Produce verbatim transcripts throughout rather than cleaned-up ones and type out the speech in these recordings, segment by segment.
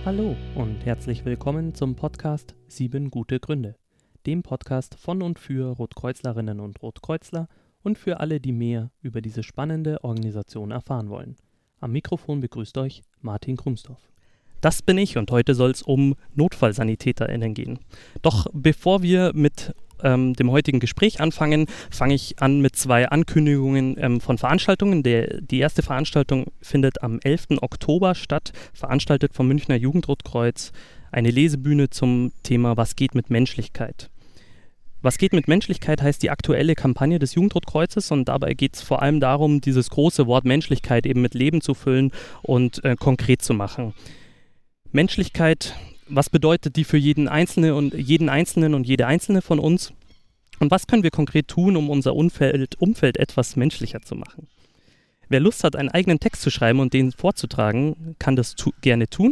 Hallo und herzlich willkommen zum Podcast Sieben gute Gründe, dem Podcast von und für Rotkreuzlerinnen und Rotkreuzler und für alle, die mehr über diese spannende Organisation erfahren wollen. Am Mikrofon begrüßt euch Martin Krumsdorf. Das bin ich und heute soll es um NotfallsanitäterInnen gehen. Doch bevor wir mit ähm, dem heutigen Gespräch anfangen, fange ich an mit zwei Ankündigungen ähm, von Veranstaltungen. Der, die erste Veranstaltung findet am elften Oktober statt, veranstaltet vom Münchner Jugendrotkreuz, eine Lesebühne zum Thema Was geht mit Menschlichkeit? Was geht mit Menschlichkeit heißt die aktuelle Kampagne des Jugendrotkreuzes und dabei geht es vor allem darum, dieses große Wort Menschlichkeit eben mit Leben zu füllen und äh, konkret zu machen. Menschlichkeit, was bedeutet die für jeden Einzelnen und jeden Einzelnen und jede Einzelne von uns? Und was können wir konkret tun, um unser Umfeld, Umfeld etwas menschlicher zu machen? Wer Lust hat, einen eigenen Text zu schreiben und den vorzutragen, kann das tu- gerne tun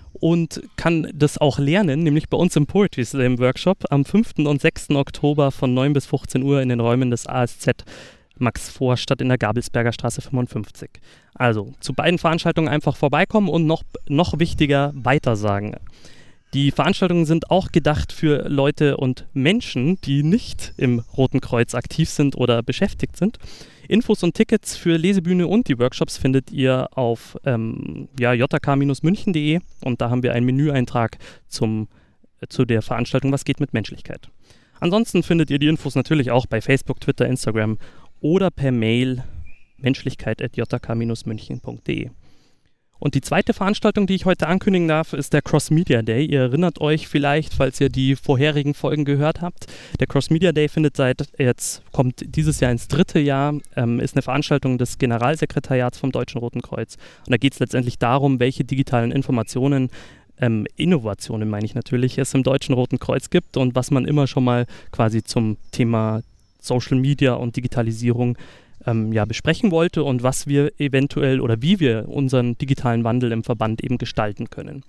und kann das auch lernen, nämlich bei uns im Poetry Slam Workshop am fünften und sechsten Oktober von neun bis fünfzehn Uhr in den Räumen des A S Z Max Vorstadt in der Gabelsberger Straße fünfundfünfzig. Also zu beiden Veranstaltungen einfach vorbeikommen und noch, noch wichtiger weitersagen. Die Veranstaltungen sind auch gedacht für Leute und Menschen, die nicht im Roten Kreuz aktiv sind oder beschäftigt sind. Infos und Tickets für Lesebühne und die Workshops findet ihr auf ähm, ja, j k Bindestrich münchen punkt d e und da haben wir einen Menüeintrag zum, äh, zu der Veranstaltung Was geht mit Menschlichkeit. Ansonsten findet ihr die Infos natürlich auch bei Facebook, Twitter, Instagram oder per Mail menschlichkeit at j k Bindestrich münchen punkt d e. Und die zweite Veranstaltung, die ich heute ankündigen darf, ist der Cross Media Day. Ihr erinnert euch vielleicht, falls ihr die vorherigen Folgen gehört habt. Der Cross Media Day findet seit jetzt, kommt dieses Jahr ins dritte Jahr, ähm, ist eine Veranstaltung des Generalsekretariats vom Deutschen Roten Kreuz. Und da geht es letztendlich darum, welche digitalen Informationen, ähm, Innovationen meine ich natürlich, es im Deutschen Roten Kreuz gibt und was man immer schon mal quasi zum Thema Social Media und Digitalisierung ähm, ja, besprechen wollte und was wir eventuell oder wie wir unseren digitalen Wandel im Verband eben gestalten können.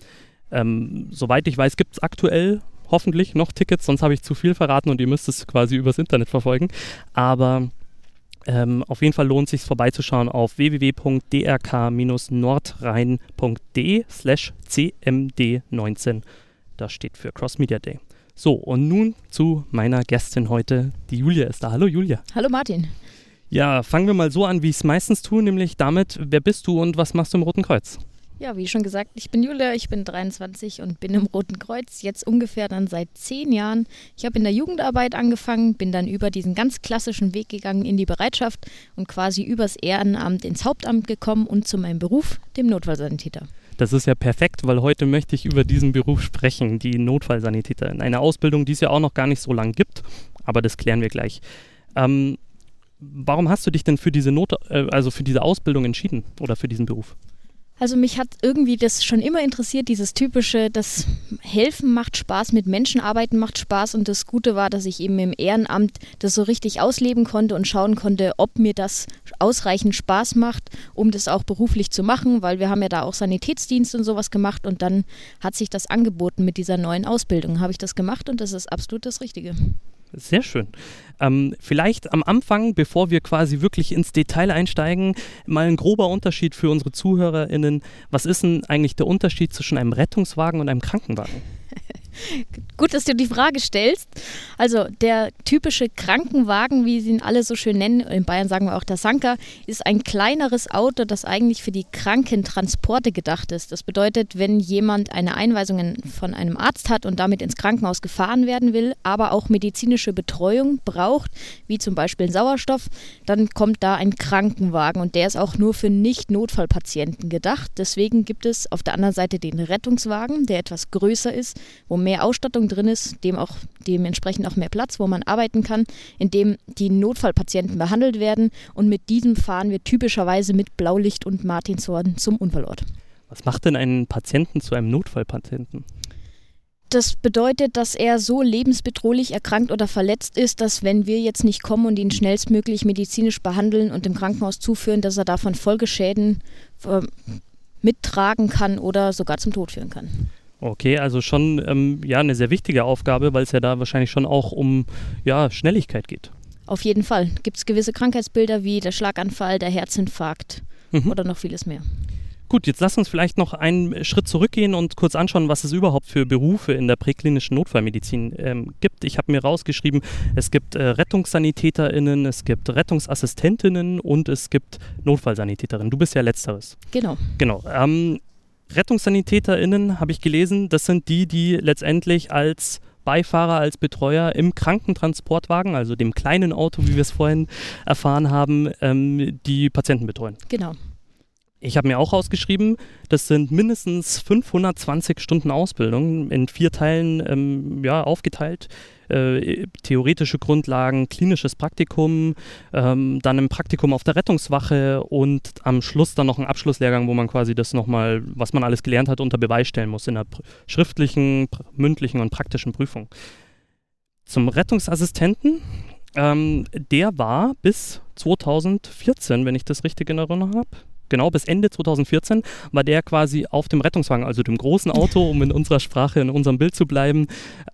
Ähm, soweit ich weiß, gibt es aktuell hoffentlich noch Tickets, sonst habe ich zu viel verraten und ihr müsst es quasi übers Internet verfolgen. Aber ähm, auf jeden Fall lohnt es sich vorbeizuschauen auf w w w punkt d r k Bindestrich nordrhein punkt d e slash c m d neunzehn. Das steht für Cross Media Day. So, und nun zu meiner Gästin heute. Die Julia ist da. Hallo Julia. Hallo Martin. Ja, fangen wir mal so an, wie ich es meistens tue, nämlich damit, wer bist du und was machst du im Roten Kreuz? Ja, wie schon gesagt, ich bin Julia, ich bin dreiundzwanzig und bin im Roten Kreuz, jetzt ungefähr dann seit zehn Jahren. Ich habe in der Jugendarbeit angefangen, bin dann über diesen ganz klassischen Weg gegangen in die Bereitschaft und quasi übers Ehrenamt ins Hauptamt gekommen und zu meinem Beruf, dem Notfallsanitäter. Das ist ja perfekt, weil heute möchte ich über diesen Beruf sprechen, die Notfallsanitäterin. Eine Ausbildung, die es ja auch noch gar nicht so lange gibt, aber das klären wir gleich. Ähm, warum hast du dich denn für diese Not, äh, also für diese Ausbildung entschieden oder für diesen Beruf? Also mich hat irgendwie das schon immer interessiert, dieses typische, das Helfen macht Spaß, mit Menschen arbeiten macht Spaß und das Gute war, dass ich eben im Ehrenamt das so richtig ausleben konnte und schauen konnte, ob mir das ausreichend Spaß macht, um das auch beruflich zu machen, weil wir haben ja da auch Sanitätsdienst und sowas gemacht und dann hat sich das angeboten mit dieser neuen Ausbildung, habe ich das gemacht und das ist absolut das Richtige. Sehr schön. Ähm, vielleicht am Anfang, bevor wir quasi wirklich ins Detail einsteigen, mal ein grober Unterschied für unsere ZuhörerInnen. Was ist denn eigentlich der Unterschied zwischen einem Rettungswagen und einem Krankenwagen? Gut, dass du die Frage stellst. Also der typische Krankenwagen, wie sie ihn alle so schön nennen, in Bayern sagen wir auch der Sanker, ist ein kleineres Auto, das eigentlich für die Krankentransporte gedacht ist. Das bedeutet, wenn jemand eine Einweisung von einem Arzt hat und damit ins Krankenhaus gefahren werden will, aber auch medizinische Betreuung braucht, wie zum Beispiel Sauerstoff, dann kommt da ein Krankenwagen und der ist auch nur für Nicht-Notfallpatienten gedacht. Deswegen gibt es auf der anderen Seite den Rettungswagen, der etwas größer ist, wo mehr Ausstattung drin ist, dem auch dementsprechend auch mehr Platz, wo man arbeiten kann, in dem die Notfallpatienten behandelt werden und mit diesem fahren wir typischerweise mit Blaulicht und Martinshorn zum Unfallort. Was macht denn einen Patienten zu einem Notfallpatienten? Das bedeutet, dass er so lebensbedrohlich erkrankt oder verletzt ist, dass wenn wir jetzt nicht kommen und ihn schnellstmöglich medizinisch behandeln und im Krankenhaus zuführen, dass er davon Folgeschäden äh, mittragen kann oder sogar zum Tod führen kann. Okay, also schon ähm, ja, eine sehr wichtige Aufgabe, weil es ja da wahrscheinlich schon auch um ja, Schnelligkeit geht. Auf jeden Fall. Gibt es gewisse Krankheitsbilder wie der Schlaganfall, der Herzinfarkt mhm. oder noch vieles mehr. Gut, jetzt lass uns vielleicht noch einen Schritt zurückgehen und kurz anschauen, was es überhaupt für Berufe in der präklinischen Notfallmedizin ähm, gibt. Ich habe mir rausgeschrieben, es gibt äh, RettungssanitäterInnen, es gibt Rettungsassistentinnen und es gibt Notfallsanitäterinnen. Du bist ja Letzteres. Genau. Genau. Ähm, RettungssanitäterInnen, habe ich gelesen, das sind die, die letztendlich als Beifahrer, als Betreuer im Krankentransportwagen, also dem kleinen Auto, wie wir es vorhin erfahren haben, ähm, die Patienten betreuen. Genau. Ich habe mir auch ausgeschrieben, das sind mindestens fünfhundertzwanzig Stunden Ausbildung, in vier Teilen ähm, ja, aufgeteilt. Äh, theoretische Grundlagen, klinisches Praktikum, ähm, dann ein Praktikum auf der Rettungswache und am Schluss dann noch ein Abschlusslehrgang, wo man quasi das nochmal, was man alles gelernt hat, unter Beweis stellen muss in der pr- schriftlichen, pr- mündlichen und praktischen Prüfung. Zum Rettungsassistenten, ähm, der war bis zweitausendvierzehn, wenn ich das richtig in Erinnerung habe, genau, bis Ende zweitausendvierzehn war der quasi auf dem Rettungswagen, also dem großen Auto, um in unserer Sprache, in unserem Bild zu bleiben,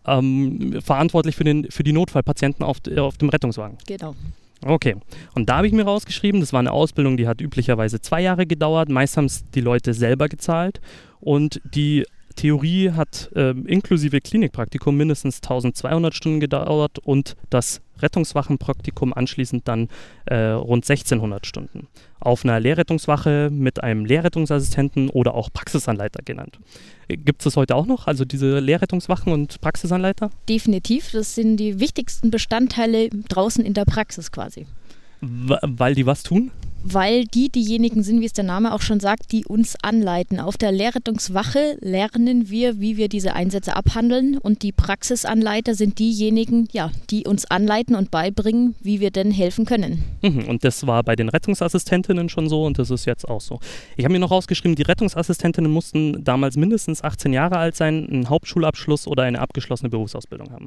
ähm, verantwortlich für, den, für die Notfallpatienten auf, auf dem Rettungswagen. Genau. Okay, und da habe ich mir rausgeschrieben, das war eine Ausbildung, die hat üblicherweise zwei Jahre gedauert, meist haben es die Leute selber gezahlt und die Theorie hat äh, inklusive Klinikpraktikum mindestens eintausendzweihundert Stunden gedauert und das Rettungswachenpraktikum anschließend dann äh, rund sechzehnhundert Stunden. Auf einer Lehrrettungswache mit einem Lehrrettungsassistenten oder auch Praxisanleiter genannt. Gibt es das heute auch noch, also diese Lehrrettungswachen und Praxisanleiter? Definitiv, das sind die wichtigsten Bestandteile draußen in der Praxis quasi. W- weil die was tun? Weil die diejenigen sind, wie es der Name auch schon sagt, die uns anleiten. Auf der Lehrrettungswache lernen wir, wie wir diese Einsätze abhandeln und die Praxisanleiter sind diejenigen, ja, die uns anleiten und beibringen, wie wir denn helfen können. Mhm, und das war bei den Rettungsassistentinnen schon so und das ist jetzt auch so. Ich habe mir noch rausgeschrieben, die Rettungsassistentinnen mussten damals mindestens achtzehn Jahre alt sein, einen Hauptschulabschluss oder eine abgeschlossene Berufsausbildung haben.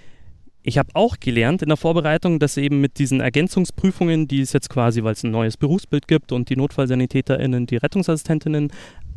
Ich habe auch gelernt in der Vorbereitung, dass eben mit diesen Ergänzungsprüfungen, die es jetzt quasi, weil es ein neues Berufsbild gibt und die NotfallsanitäterInnen, die Rettungsassistentinnen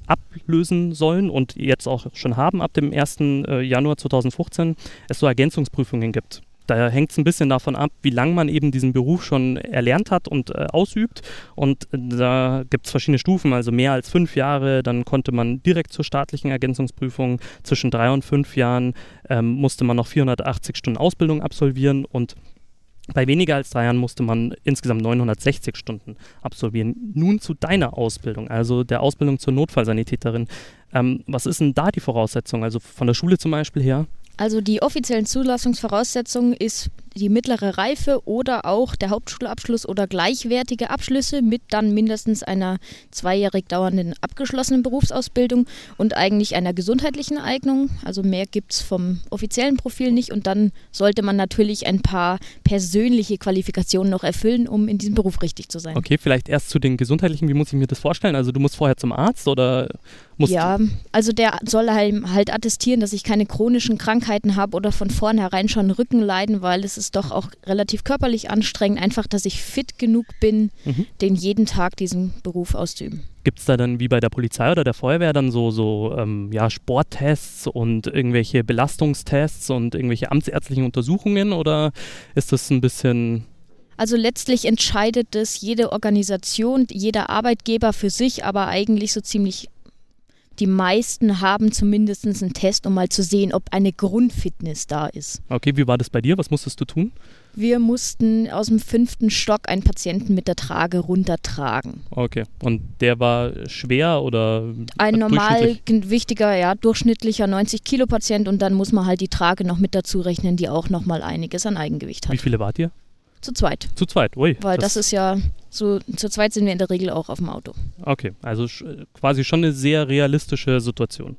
ablösen sollen und jetzt auch schon haben ab dem ersten Januar zweitausendfünfzehn, es so Ergänzungsprüfungen gibt. Da hängt es ein bisschen davon ab, wie lange man eben diesen Beruf schon erlernt hat und äh, ausübt. Und äh, da gibt es verschiedene Stufen, also mehr als fünf Jahre, dann konnte man direkt zur staatlichen Ergänzungsprüfung. Zwischen drei und fünf Jahren ähm, musste man noch vierhundertachtzig Stunden Ausbildung absolvieren und bei weniger als drei Jahren musste man insgesamt neunhundertsechzig Stunden absolvieren. Nun zu deiner Ausbildung, also der Ausbildung zur Notfallsanitäterin. Ähm, was ist denn da die Voraussetzung, also von der Schule zum Beispiel her? Also die offiziellen Zulassungsvoraussetzungen ist die mittlere Reife oder auch der Hauptschulabschluss oder gleichwertige Abschlüsse mit dann mindestens einer zweijährig dauernden abgeschlossenen Berufsausbildung und eigentlich einer gesundheitlichen Eignung. Also mehr gibt es vom offiziellen Profil nicht und dann sollte man natürlich ein paar persönliche Qualifikationen noch erfüllen, um in diesem Beruf richtig zu sein. Okay, vielleicht erst zu den gesundheitlichen, wie muss ich mir das vorstellen? Also du musst vorher zum Arzt oder musst Ja, also der soll halt, halt attestieren, dass ich keine chronischen Krankheiten habe oder von vornherein schon Rücken leiden, weil es ist doch auch relativ körperlich anstrengend, einfach, dass ich fit genug bin, mhm. den jeden Tag diesen Beruf auszuüben. Gibt es da dann wie bei der Polizei oder der Feuerwehr dann so, so ähm, ja, Sporttests und irgendwelche Belastungstests und irgendwelche amtsärztlichen Untersuchungen oder ist das ein bisschen... Also letztlich entscheidet das jede Organisation, jeder Arbeitgeber für sich, aber eigentlich so ziemlich die meisten haben zumindest einen Test, um mal zu sehen, ob eine Grundfitness da ist. Okay, wie war das bei dir? Was musstest du tun? Wir mussten aus dem fünften Stock einen Patienten mit der Trage runtertragen. Okay, und der war schwer oder Ein normal wichtiger, ja, durchschnittlicher neunzig Kilo Patient und dann muss man halt die Trage noch mit dazu rechnen, die auch nochmal einiges an Eigengewicht hat. Wie viele wart ihr? Zu zweit. Zu zweit, ui. Weil das, das ist ja, so zu zweit sind wir in der Regel auch auf dem Auto. Okay, also sch- quasi schon eine sehr realistische Situation.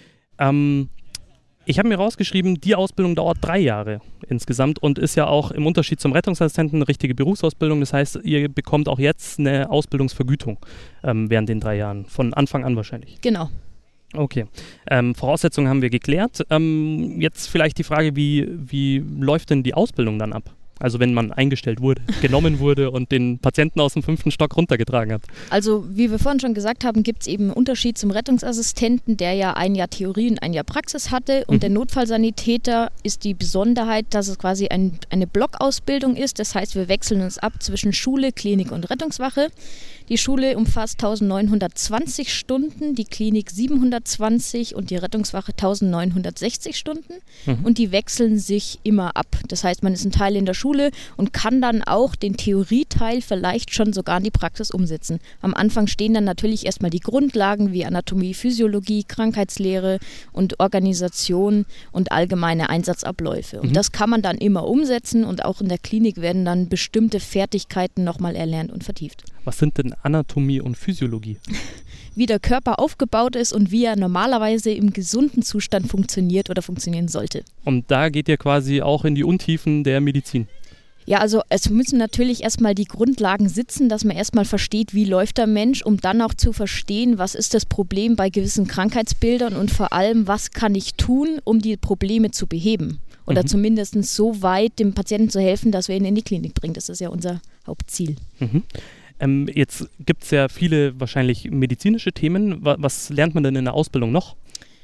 Ähm, ich habe mir rausgeschrieben, die Ausbildung dauert drei Jahre insgesamt und ist ja auch im Unterschied zum Rettungsassistenten eine richtige Berufsausbildung. Das heißt, ihr bekommt auch jetzt eine Ausbildungsvergütung ähm, während den drei Jahren, von Anfang an wahrscheinlich. Genau. Okay, ähm, Voraussetzungen haben wir geklärt. Ähm, jetzt vielleicht die Frage, wie, wie läuft denn die Ausbildung dann ab? Also wenn man eingestellt wurde, genommen wurde und den Patienten aus dem fünften Stock runtergetragen hat. Also wie wir vorhin schon gesagt haben, gibt es eben einen Unterschied zum Rettungsassistenten, der ja ein Jahr Theorie und ein Jahr Praxis hatte. Und mhm. der Notfallsanitäter ist die Besonderheit, dass es quasi ein, eine Blockausbildung ist. Das heißt, wir wechseln uns ab zwischen Schule, Klinik und Rettungswache. Die Schule umfasst eintausendneunhundertzwanzig Stunden, die Klinik siebenhundertzwanzig und die Rettungswache eintausendneunhundertsechzig Stunden. Mhm. Und die wechseln sich immer ab. Das heißt, man ist ein Teil in der Schule und kann dann auch den Theorieteil vielleicht schon sogar in die Praxis umsetzen. Am Anfang stehen dann natürlich erstmal die Grundlagen wie Anatomie, Physiologie, Krankheitslehre und Organisation und allgemeine Einsatzabläufe. Und mhm. das kann man dann immer umsetzen und auch in der Klinik werden dann bestimmte Fertigkeiten nochmal erlernt und vertieft. Was sind denn Anatomie und Physiologie? Wie der Körper aufgebaut ist und wie er normalerweise im gesunden Zustand funktioniert oder funktionieren sollte. Und da geht ihr quasi auch in die Untiefen der Medizin? Ja, also es müssen natürlich erstmal die Grundlagen sitzen, dass man erstmal versteht, wie läuft der Mensch, um dann auch zu verstehen, was ist das Problem bei gewissen Krankheitsbildern und vor allem, was kann ich tun, um die Probleme zu beheben. Oder mhm. zumindest so weit dem Patienten zu helfen, dass wir ihn in die Klinik bringen. Das ist ja unser Hauptziel. Mhm. Ähm, jetzt gibt es ja viele wahrscheinlich medizinische Themen. Was lernt man denn in der Ausbildung noch?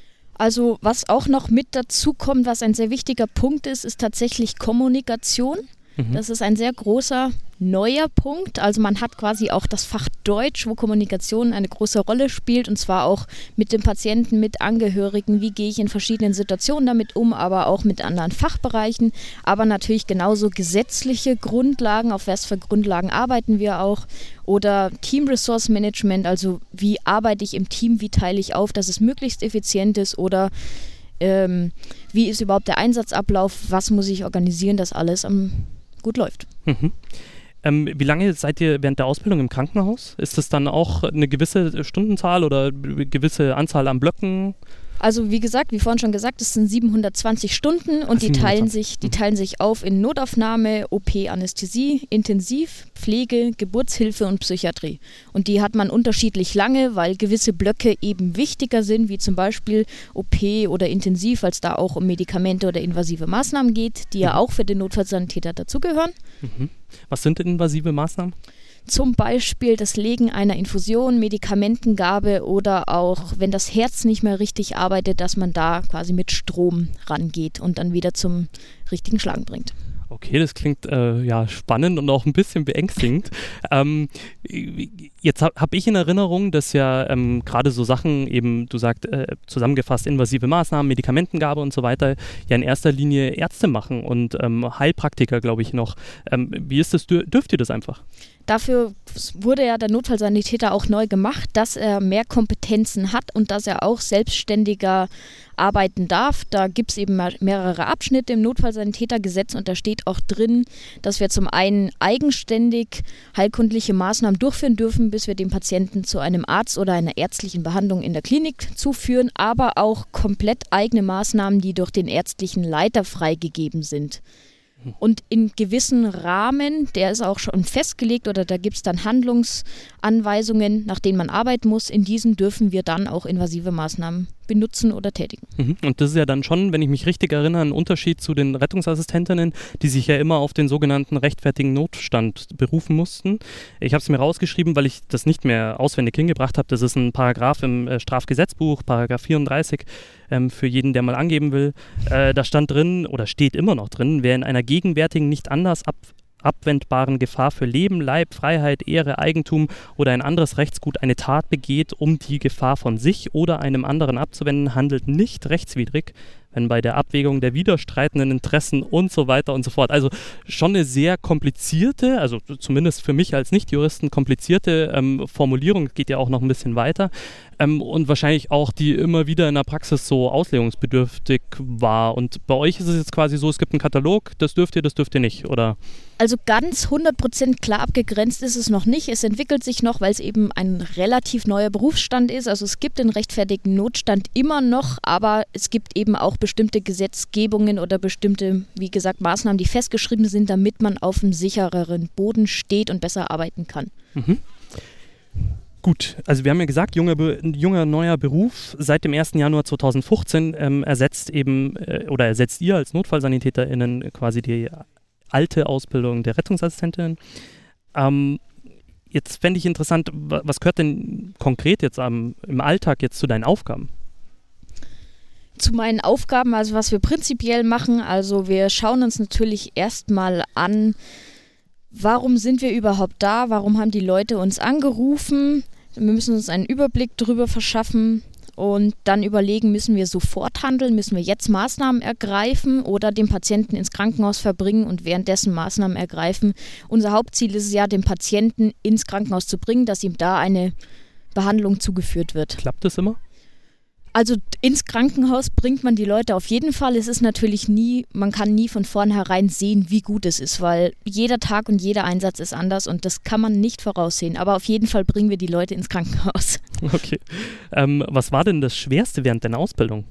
Also was auch noch mit dazu kommt, was ein sehr wichtiger Punkt ist, ist tatsächlich Kommunikation. Mhm. Das ist ein sehr großer neuer Punkt. Also man hat quasi auch das Fach Deutsch, wo Kommunikation eine große Rolle spielt und zwar auch mit dem Patienten, mit Angehörigen. Wie gehe ich in verschiedenen Situationen damit um, aber auch mit anderen Fachbereichen. Aber natürlich genauso gesetzliche Grundlagen, auf was für Grundlagen arbeiten wir auch. Oder Team Resource Management, also wie arbeite ich im Team, wie teile ich auf, dass es möglichst effizient ist oder ähm, wie ist überhaupt der Einsatzablauf, was muss ich organisieren, dass alles um, gut läuft. Mhm. Ähm, wie lange seid ihr während der Ausbildung im Krankenhaus? Ist das dann auch eine gewisse Stundenzahl oder eine gewisse Anzahl an Blöcken? Also wie gesagt, wie vorhin schon gesagt, es sind siebenhundertzwanzig Stunden und die teilen, sich, die teilen sich auf in Notaufnahme, O P, Anästhesie, Intensiv, Pflege, Geburtshilfe und Psychiatrie. Und die hat man unterschiedlich lange, weil gewisse Blöcke eben wichtiger sind, wie zum Beispiel O P oder Intensiv, weil es da auch um Medikamente oder invasive Maßnahmen geht, die ja auch für den Notfallsanitäter dazugehören. Mhm. Was sind denn invasive Maßnahmen? Zum Beispiel das Legen einer Infusion, Medikamentengabe oder auch, wenn das Herz nicht mehr richtig arbeitet, dass man da quasi mit Strom rangeht und dann wieder zum richtigen Schlagen bringt. Okay, das klingt äh, ja spannend und auch ein bisschen beängstigend. ähm, jetzt habe hab ich in Erinnerung, dass ja ähm, gerade so Sachen eben, du sagst äh, zusammengefasst, invasive Maßnahmen, Medikamentengabe und so weiter, ja in erster Linie Ärzte machen und ähm, Heilpraktiker, glaube ich, noch. Ähm, wie ist das? Dür- dürft ihr das einfach? Dafür wurde ja der Notfallsanitäter auch neu gemacht, dass er mehr Kompetenzen hat und dass er auch selbstständiger arbeiten darf. Da gibt es eben mehrere Abschnitte im Notfallsanitätergesetz und da steht auch drin, dass wir zum einen eigenständig heilkundliche Maßnahmen durchführen dürfen, bis wir den Patienten zu einem Arzt oder einer ärztlichen Behandlung in der Klinik zuführen, aber auch komplett eigene Maßnahmen, die durch den ärztlichen Leiter freigegeben sind. Und in gewissen Rahmen, der ist auch schon festgelegt oder da gibt es dann Handlungsanweisungen, nach denen man arbeiten muss, in diesen dürfen wir dann auch invasive Maßnahmen benutzen oder tätigen. Mhm. Und das ist ja dann schon, wenn ich mich richtig erinnere, ein Unterschied zu den Rettungsassistentinnen, die sich ja immer auf den sogenannten rechtfertigen Notstand berufen mussten. Ich habe es mir rausgeschrieben, weil ich das nicht mehr auswendig hingebracht habe. Das ist ein Paragraph im äh, Strafgesetzbuch, Paragraph vierunddreißig, ähm, für jeden, der mal angeben will. Äh, da stand drin, oder steht immer noch drin, wer in einer gegenwärtigen, nicht anders ab abwendbaren Gefahr für Leben, Leib, Freiheit, Ehre, Eigentum oder ein anderes Rechtsgut eine Tat begeht, um die Gefahr von sich oder einem anderen abzuwenden, handelt nicht rechtswidrig, wenn bei der Abwägung der widerstreitenden Interessen und so weiter und so fort. Also schon eine sehr komplizierte, also zumindest für mich als Nicht-Juristen komplizierte ähm, Formulierung, geht ja auch noch ein bisschen weiter ähm, und wahrscheinlich auch, die immer wieder in der Praxis so auslegungsbedürftig war. Und bei euch ist es jetzt quasi so, es gibt einen Katalog, das dürft ihr, das dürft ihr nicht, oder? Also ganz hundert Prozent klar abgegrenzt ist es noch nicht. Es entwickelt sich noch, weil es eben ein relativ neuer Berufsstand ist. Also es gibt den rechtfertigen Notstand immer noch, aber es gibt eben auch bestimmte Gesetzgebungen oder bestimmte, wie gesagt, Maßnahmen, die festgeschrieben sind, damit man auf einem sichereren Boden steht und besser arbeiten kann. Mhm. Gut, also wir haben ja gesagt, junger, junger neuer Beruf seit dem ersten Januar zweitausendfünfzehn ähm, ersetzt eben äh, oder ersetzt ihr als NotfallsanitäterInnen quasi die alte Ausbildung der Rettungsassistentin. Ähm, jetzt fände ich interessant, was gehört denn konkret jetzt am, im Alltag jetzt zu deinen Aufgaben? Zu meinen Aufgaben, also was wir prinzipiell machen, also wir schauen uns natürlich erstmal an, warum sind wir überhaupt da, warum haben die Leute uns angerufen, wir müssen uns einen Überblick darüber verschaffen und dann überlegen, müssen wir sofort handeln, müssen wir jetzt Maßnahmen ergreifen oder den Patienten ins Krankenhaus verbringen und währenddessen Maßnahmen ergreifen. Unser Hauptziel ist es ja, den Patienten ins Krankenhaus zu bringen, dass ihm da eine Behandlung zugeführt wird. Klappt das immer? Also ins Krankenhaus bringt man die Leute auf jeden Fall. Es ist natürlich nie, man kann nie von vornherein sehen, wie gut es ist, weil jeder Tag und jeder Einsatz ist anders und das kann man nicht voraussehen. Aber auf jeden Fall bringen wir die Leute ins Krankenhaus. Okay. Ähm, was war denn das Schwerste während deiner Ausbildung?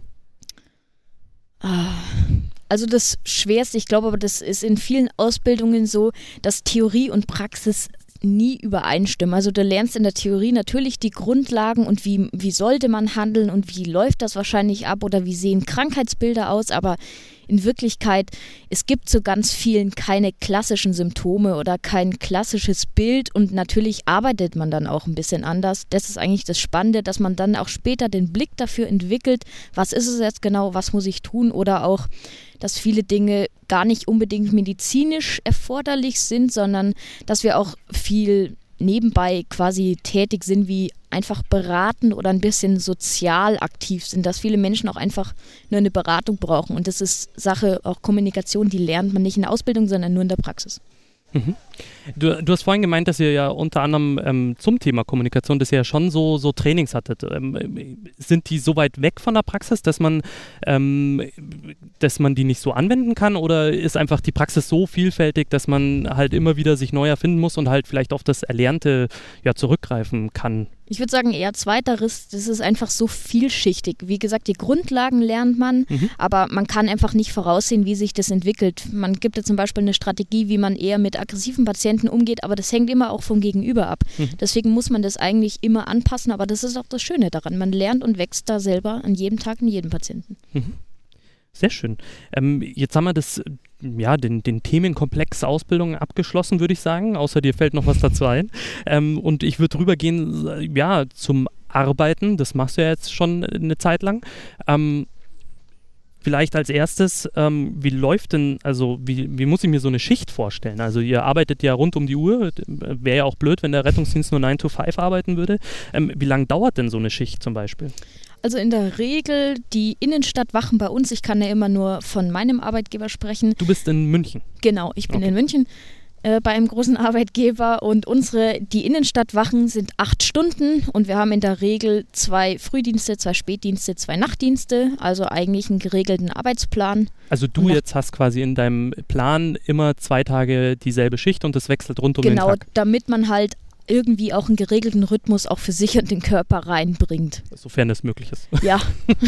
Also das Schwerste, ich glaube aber, das ist in vielen Ausbildungen so, dass Theorie und Praxis nie übereinstimmen. Also du lernst in der Theorie natürlich die Grundlagen und wie, wie sollte man handeln und wie läuft das wahrscheinlich ab oder wie sehen Krankheitsbilder aus, aber in Wirklichkeit, es gibt zu ganz vielen keine klassischen Symptome oder kein klassisches Bild und natürlich arbeitet man dann auch ein bisschen anders. Das ist eigentlich das Spannende, dass man dann auch später den Blick dafür entwickelt, was ist es jetzt genau, was muss ich tun oder auch, dass viele Dinge gar nicht unbedingt medizinisch erforderlich sind, sondern dass wir auch viel nebenbei quasi tätig sind, wie einfach beraten oder ein bisschen sozial aktiv sind, dass viele Menschen auch einfach nur eine Beratung brauchen. Und das ist Sache, auch Kommunikation, die lernt man nicht in der Ausbildung, sondern nur in der Praxis. Mhm. Du, du hast vorhin gemeint, dass ihr ja unter anderem ähm, zum Thema Kommunikation, dass ihr ja schon so, so Trainings hattet. Ähm, sind die so weit weg von der Praxis, dass man, ähm, dass man die nicht so anwenden kann? Oder ist einfach die Praxis so vielfältig, dass man halt immer wieder sich neu erfinden muss und halt vielleicht auf das Erlernte ja, zurückgreifen kann? Ich würde sagen eher zweiteres, das ist einfach so vielschichtig. Wie gesagt, die Grundlagen lernt man, mhm. aber man kann einfach nicht voraussehen, wie sich das entwickelt. Man gibt ja zum Beispiel eine Strategie, wie man eher mit aggressiven Patienten umgeht, aber das hängt immer auch vom Gegenüber ab. Mhm. Deswegen muss man das eigentlich immer anpassen, aber das ist auch das Schöne daran. Man lernt und wächst da selber an jedem Tag, an jedem Patienten. Mhm. Sehr schön. Ähm, jetzt haben wir das, ja, den, den Themenkomplex Ausbildung abgeschlossen, würde ich sagen. Außer dir fällt noch was dazu ein. Ähm, und ich würde rübergehen, ja, zum Arbeiten. Das machst du ja jetzt schon eine Zeit lang. Ähm, vielleicht als erstes, ähm, wie läuft denn, also wie, wie muss ich mir so eine Schicht vorstellen? Also ihr arbeitet ja rund um die Uhr. Wäre ja auch blöd, wenn der Rettungsdienst nur nine to five arbeiten würde. Ähm, wie lange dauert denn so eine Schicht zum Beispiel? Also in der Regel die Innenstadtwachen bei uns, ich kann ja immer nur von meinem Arbeitgeber sprechen. Du bist in München? Genau, ich bin okay. in München äh, bei einem großen Arbeitgeber und unsere, die Innenstadtwachen sind acht Stunden und wir haben in der Regel zwei Frühdienste, zwei Spätdienste, zwei Nachtdienste, also eigentlich einen geregelten Arbeitsplan. Also du jetzt hast quasi in deinem Plan immer zwei Tage dieselbe Schicht und das wechselt rund um genau, den Tag? Genau, damit man halt irgendwie auch einen geregelten Rhythmus auch für sich und den Körper reinbringt. Sofern es möglich ist. Ja,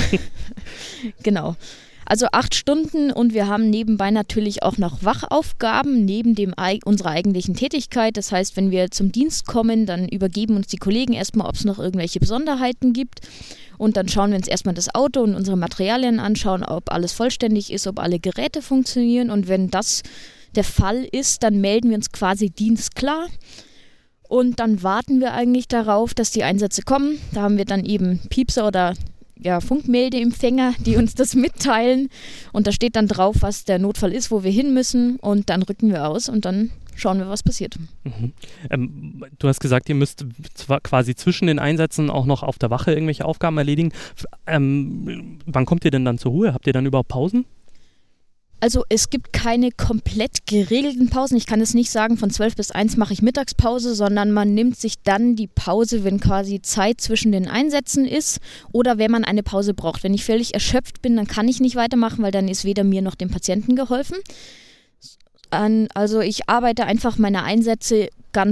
genau. Also acht Stunden und wir haben nebenbei natürlich auch noch Wachaufgaben neben dem, unserer eigentlichen Tätigkeit. Das heißt, wenn wir zum Dienst kommen, dann übergeben uns die Kollegen erstmal, ob es noch irgendwelche Besonderheiten gibt. Und dann schauen wir uns erstmal das Auto und unsere Materialien anschauen, ob alles vollständig ist, ob alle Geräte funktionieren. Und wenn das der Fall ist, dann melden wir uns quasi dienstklar. Und dann warten wir eigentlich darauf, dass die Einsätze kommen. Da haben wir dann eben Piepser oder ja, Funkmeldeempfänger, die uns das mitteilen. Und da steht dann drauf, was der Notfall ist, wo wir hin müssen. Und dann rücken wir aus und dann schauen wir, was passiert. Mhm. Ähm, du hast gesagt, ihr müsst zwar quasi zwischen den Einsätzen auch noch auf der Wache irgendwelche Aufgaben erledigen. Ähm, wann kommt ihr denn dann zur Ruhe? Habt ihr dann überhaupt Pausen? Also es gibt keine komplett geregelten Pausen. Ich kann es nicht sagen, von zwölf bis eins mache ich Mittagspause, sondern man nimmt sich dann die Pause, wenn quasi Zeit zwischen den Einsätzen ist oder wenn man eine Pause braucht. Wenn ich völlig erschöpft bin, dann kann ich nicht weitermachen, weil dann ist weder mir noch dem Patienten geholfen. Also ich arbeite einfach meine Einsätze ganz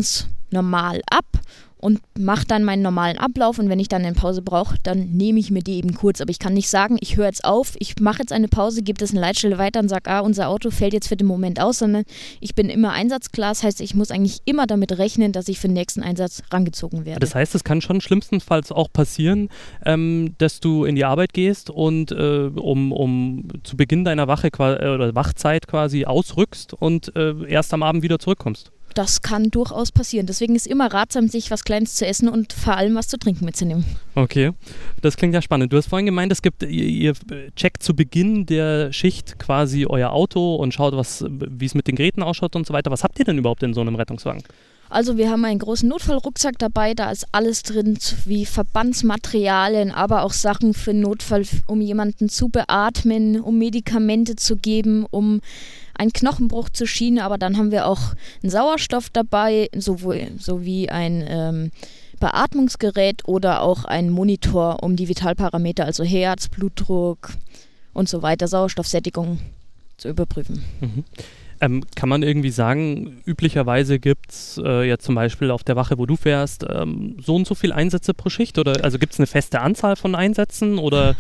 normal ab und mache dann meinen normalen Ablauf und wenn ich dann eine Pause brauche, dann nehme ich mir die eben kurz. Aber ich kann nicht sagen, ich höre jetzt auf, ich mache jetzt eine Pause, gebe das eine Leitstelle weiter und sage, ah, unser Auto fällt jetzt für den Moment aus, sondern ich bin immer einsatzklar. Das heißt, ich muss eigentlich immer damit rechnen, dass ich für den nächsten Einsatz rangezogen werde. Das heißt, es kann schon schlimmstenfalls auch passieren, ähm, dass du in die Arbeit gehst und äh, um, um zu Beginn deiner Wache oder Wachzeit quasi ausrückst und äh, erst am Abend wieder zurückkommst. Das kann durchaus passieren. Deswegen ist immer ratsam, sich was Kleines zu essen und vor allem was zu trinken mitzunehmen. Okay, das klingt ja spannend. Du hast vorhin gemeint, es gibt, ihr, ihr checkt zu Beginn der Schicht quasi euer Auto und schaut, was, wie es mit den Geräten ausschaut und so weiter. Was habt ihr denn überhaupt in so einem Rettungswagen? Also wir haben einen großen Notfallrucksack dabei, da ist alles drin, wie Verbandsmaterialien, aber auch Sachen für Notfall, um jemanden zu beatmen, um Medikamente zu geben, um einen Knochenbruch zu schienen, aber dann haben wir auch einen Sauerstoff dabei, sowohl, sowie ein ähm, Beatmungsgerät oder auch einen Monitor, um die Vitalparameter, also Herz, Blutdruck und so weiter, Sauerstoffsättigung zu überprüfen. Mhm. Ähm, kann man irgendwie sagen, üblicherweise gibt es äh, ja zum Beispiel auf der Wache, wo du fährst, ähm, so und so viele Einsätze pro Schicht? Oder also gibt es eine feste Anzahl von Einsätzen? Oder?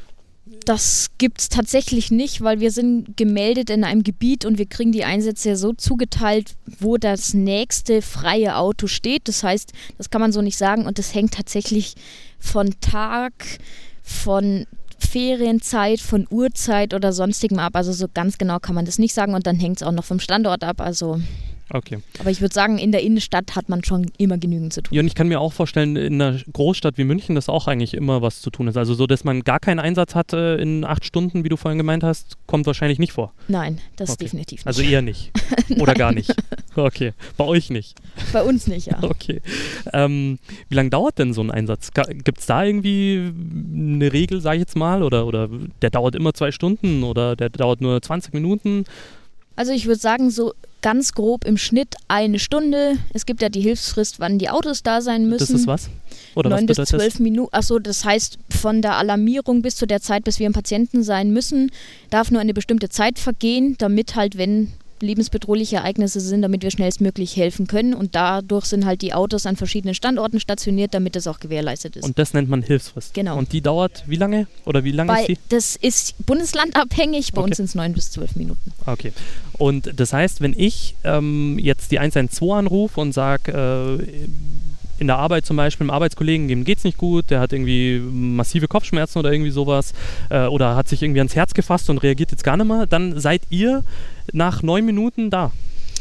Das gibt es tatsächlich nicht, weil wir sind gemeldet in einem Gebiet und wir kriegen die Einsätze so zugeteilt, wo das nächste freie Auto steht. Das heißt, das kann man so nicht sagen und das hängt tatsächlich von Tag, von Ferienzeit, von Uhrzeit oder sonstigem ab. Also so ganz genau kann man das nicht sagen und dann hängt es auch noch vom Standort ab. Also okay. Aber ich würde sagen, in der Innenstadt hat man schon immer genügend zu tun. Ja, und ich kann mir auch vorstellen, in einer Großstadt wie München, dass auch eigentlich immer was zu tun ist. Also so, dass man gar keinen Einsatz hatte in acht Stunden, wie du vorhin gemeint hast, kommt wahrscheinlich nicht vor. Nein, das okay. definitiv nicht. Also eher nicht. Oder gar nicht. Okay. Bei euch nicht. Bei uns nicht, ja. Okay. Ähm, wie lange dauert denn so ein Einsatz? Gibt es da irgendwie eine Regel, sage ich jetzt mal? Oder, oder der dauert immer zwei Stunden oder der dauert nur zwanzig Minuten? Also ich würde sagen, so ganz grob im Schnitt eine Stunde. Es gibt ja die Hilfsfrist, wann die Autos da sein müssen. Das ist was? Oder Neun was bis zwölf Minuten. Achso, das heißt, von der Alarmierung bis zu der Zeit, bis wir im Patienten sein müssen, darf nur eine bestimmte Zeit vergehen, damit halt, wenn lebensbedrohliche Ereignisse sind, damit wir schnellstmöglich helfen können. Und dadurch sind halt die Autos an verschiedenen Standorten stationiert, damit das auch gewährleistet ist. Und das nennt man Hilfsfrist. Genau. Und die dauert wie lange? Oder wie lange Bei, ist die? Das ist bundeslandabhängig. Bei okay. uns sind es neun bis zwölf Minuten. Okay. Und das heißt, wenn ich ähm, jetzt die eins eins zwei anrufe und sage, äh, in der Arbeit zum Beispiel, einem Arbeitskollegen, dem geht es nicht gut, der hat irgendwie massive Kopfschmerzen oder irgendwie sowas äh, oder hat sich irgendwie ans Herz gefasst und reagiert jetzt gar nicht mehr, dann seid ihr nach neun Minuten da.